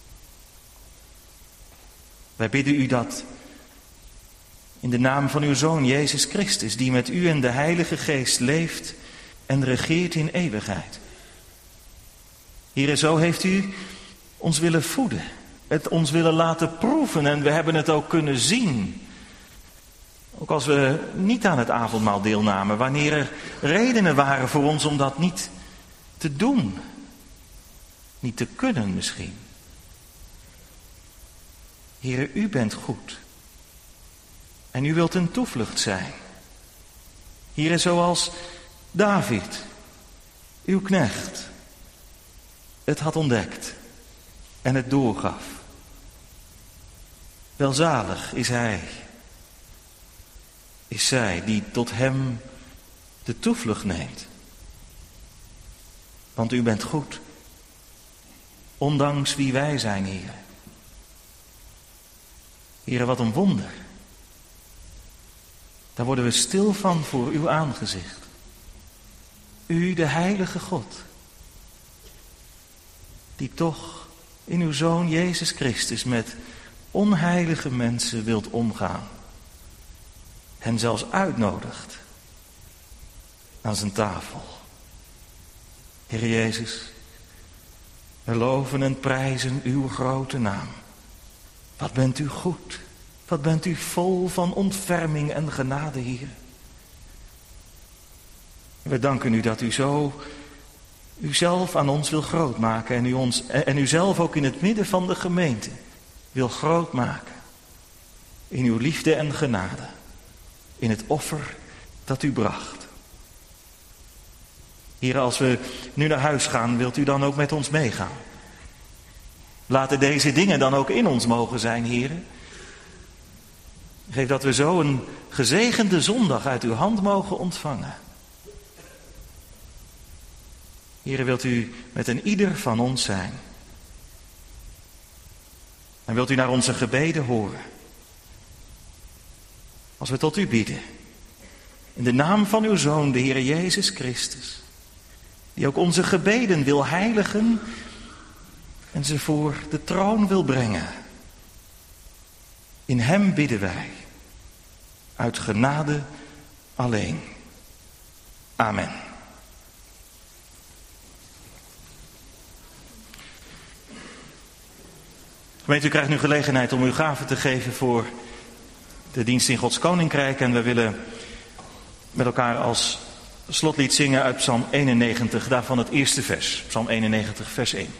Wij bidden u dat in de naam van uw Zoon Jezus Christus, die met u en de Heilige Geest leeft en regeert in eeuwigheid. Here, zo heeft u ons willen voeden, het ons willen laten proeven en we hebben het ook kunnen zien. Ook als we niet aan het avondmaal deelnamen, wanneer er redenen waren voor ons om dat niet te doen. Niet te kunnen misschien. Heere, u bent goed. En u wilt een toevlucht zijn. Heere, zoals David, uw knecht, het had ontdekt en het doorgaf. Welzalig is hij, is zij die tot hem de toevlucht neemt. Want u bent goed, ondanks wie wij zijn, Heer. Heer, wat een wonder. Daar worden we stil van voor uw aangezicht. U, de heilige God, die toch in uw Zoon Jezus Christus met onheilige mensen wilt omgaan. Hen zelfs uitnodigt aan zijn tafel. Heer Jezus, we loven en prijzen uw grote naam. Wat bent u goed. Wat bent u vol van ontferming en genade, Heer. We danken u dat u zo uzelf aan ons wil grootmaken en u zelf ook in het midden van de gemeente wil grootmaken. In uw liefde en genade. In het offer dat u bracht. Heer, als we nu naar huis gaan, wilt u dan ook met ons meegaan? Laten deze dingen dan ook in ons mogen zijn, Heer. Geef dat we zo een gezegende zondag uit uw hand mogen ontvangen. Heer, wilt u met een ieder van ons zijn. En wilt u naar onze gebeden horen. Als we tot u bidden. In de naam van uw Zoon, de Heer Jezus Christus. Die ook onze gebeden wil heiligen en ze voor de troon wil brengen. In hem bidden wij. Uit genade alleen. Amen. Gemeente, u krijgt nu gelegenheid om uw gaven te geven voor de dienst in Gods Koninkrijk. En we willen met elkaar als slotlied zingen uit Psalm 91, daarvan het eerste vers. Psalm 91, vers 1.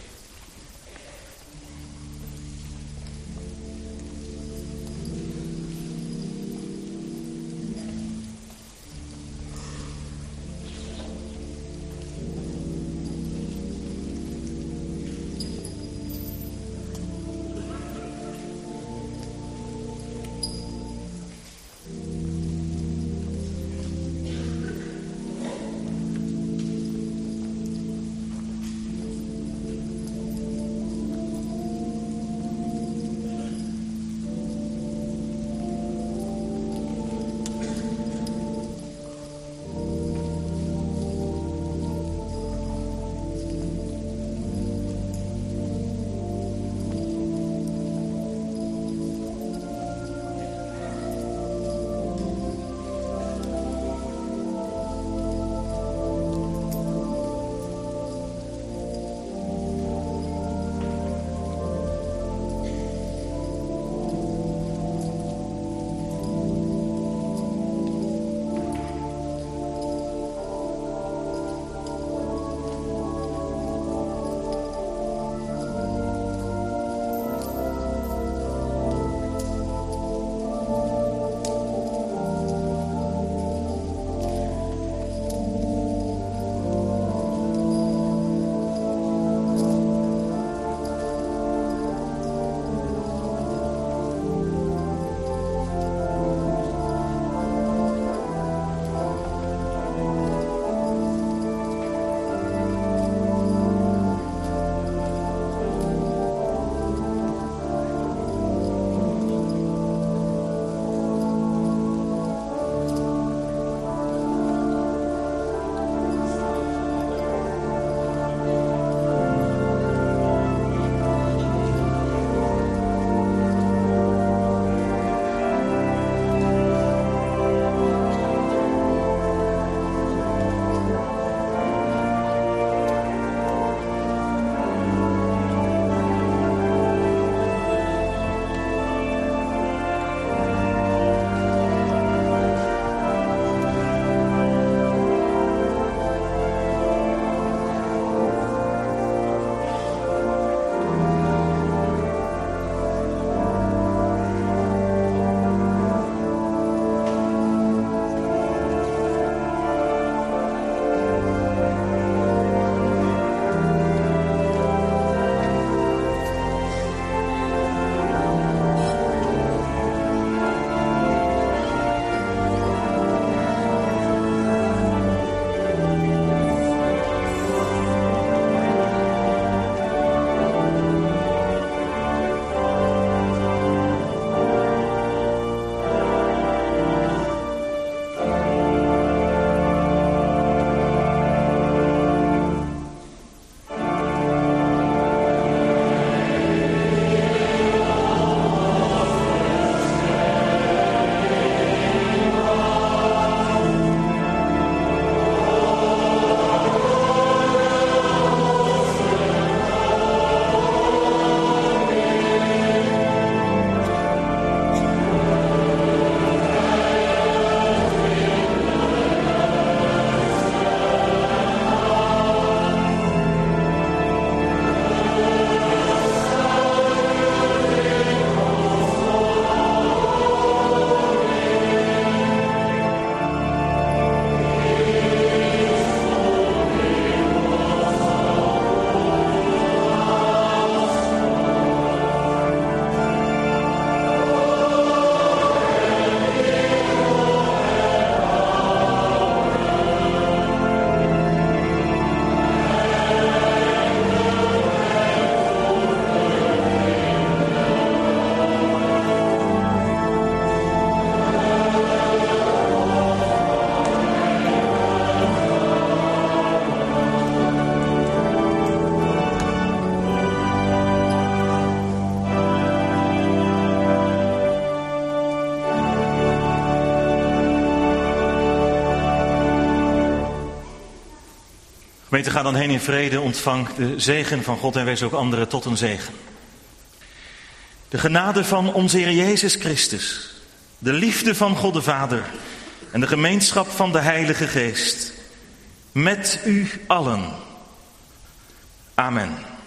Gemeente, ga dan heen in vrede, ontvang de zegen van God en wees ook anderen tot een zegen. De genade van onze Heer Jezus Christus, de liefde van God de Vader en de gemeenschap van de Heilige Geest met u allen. Amen.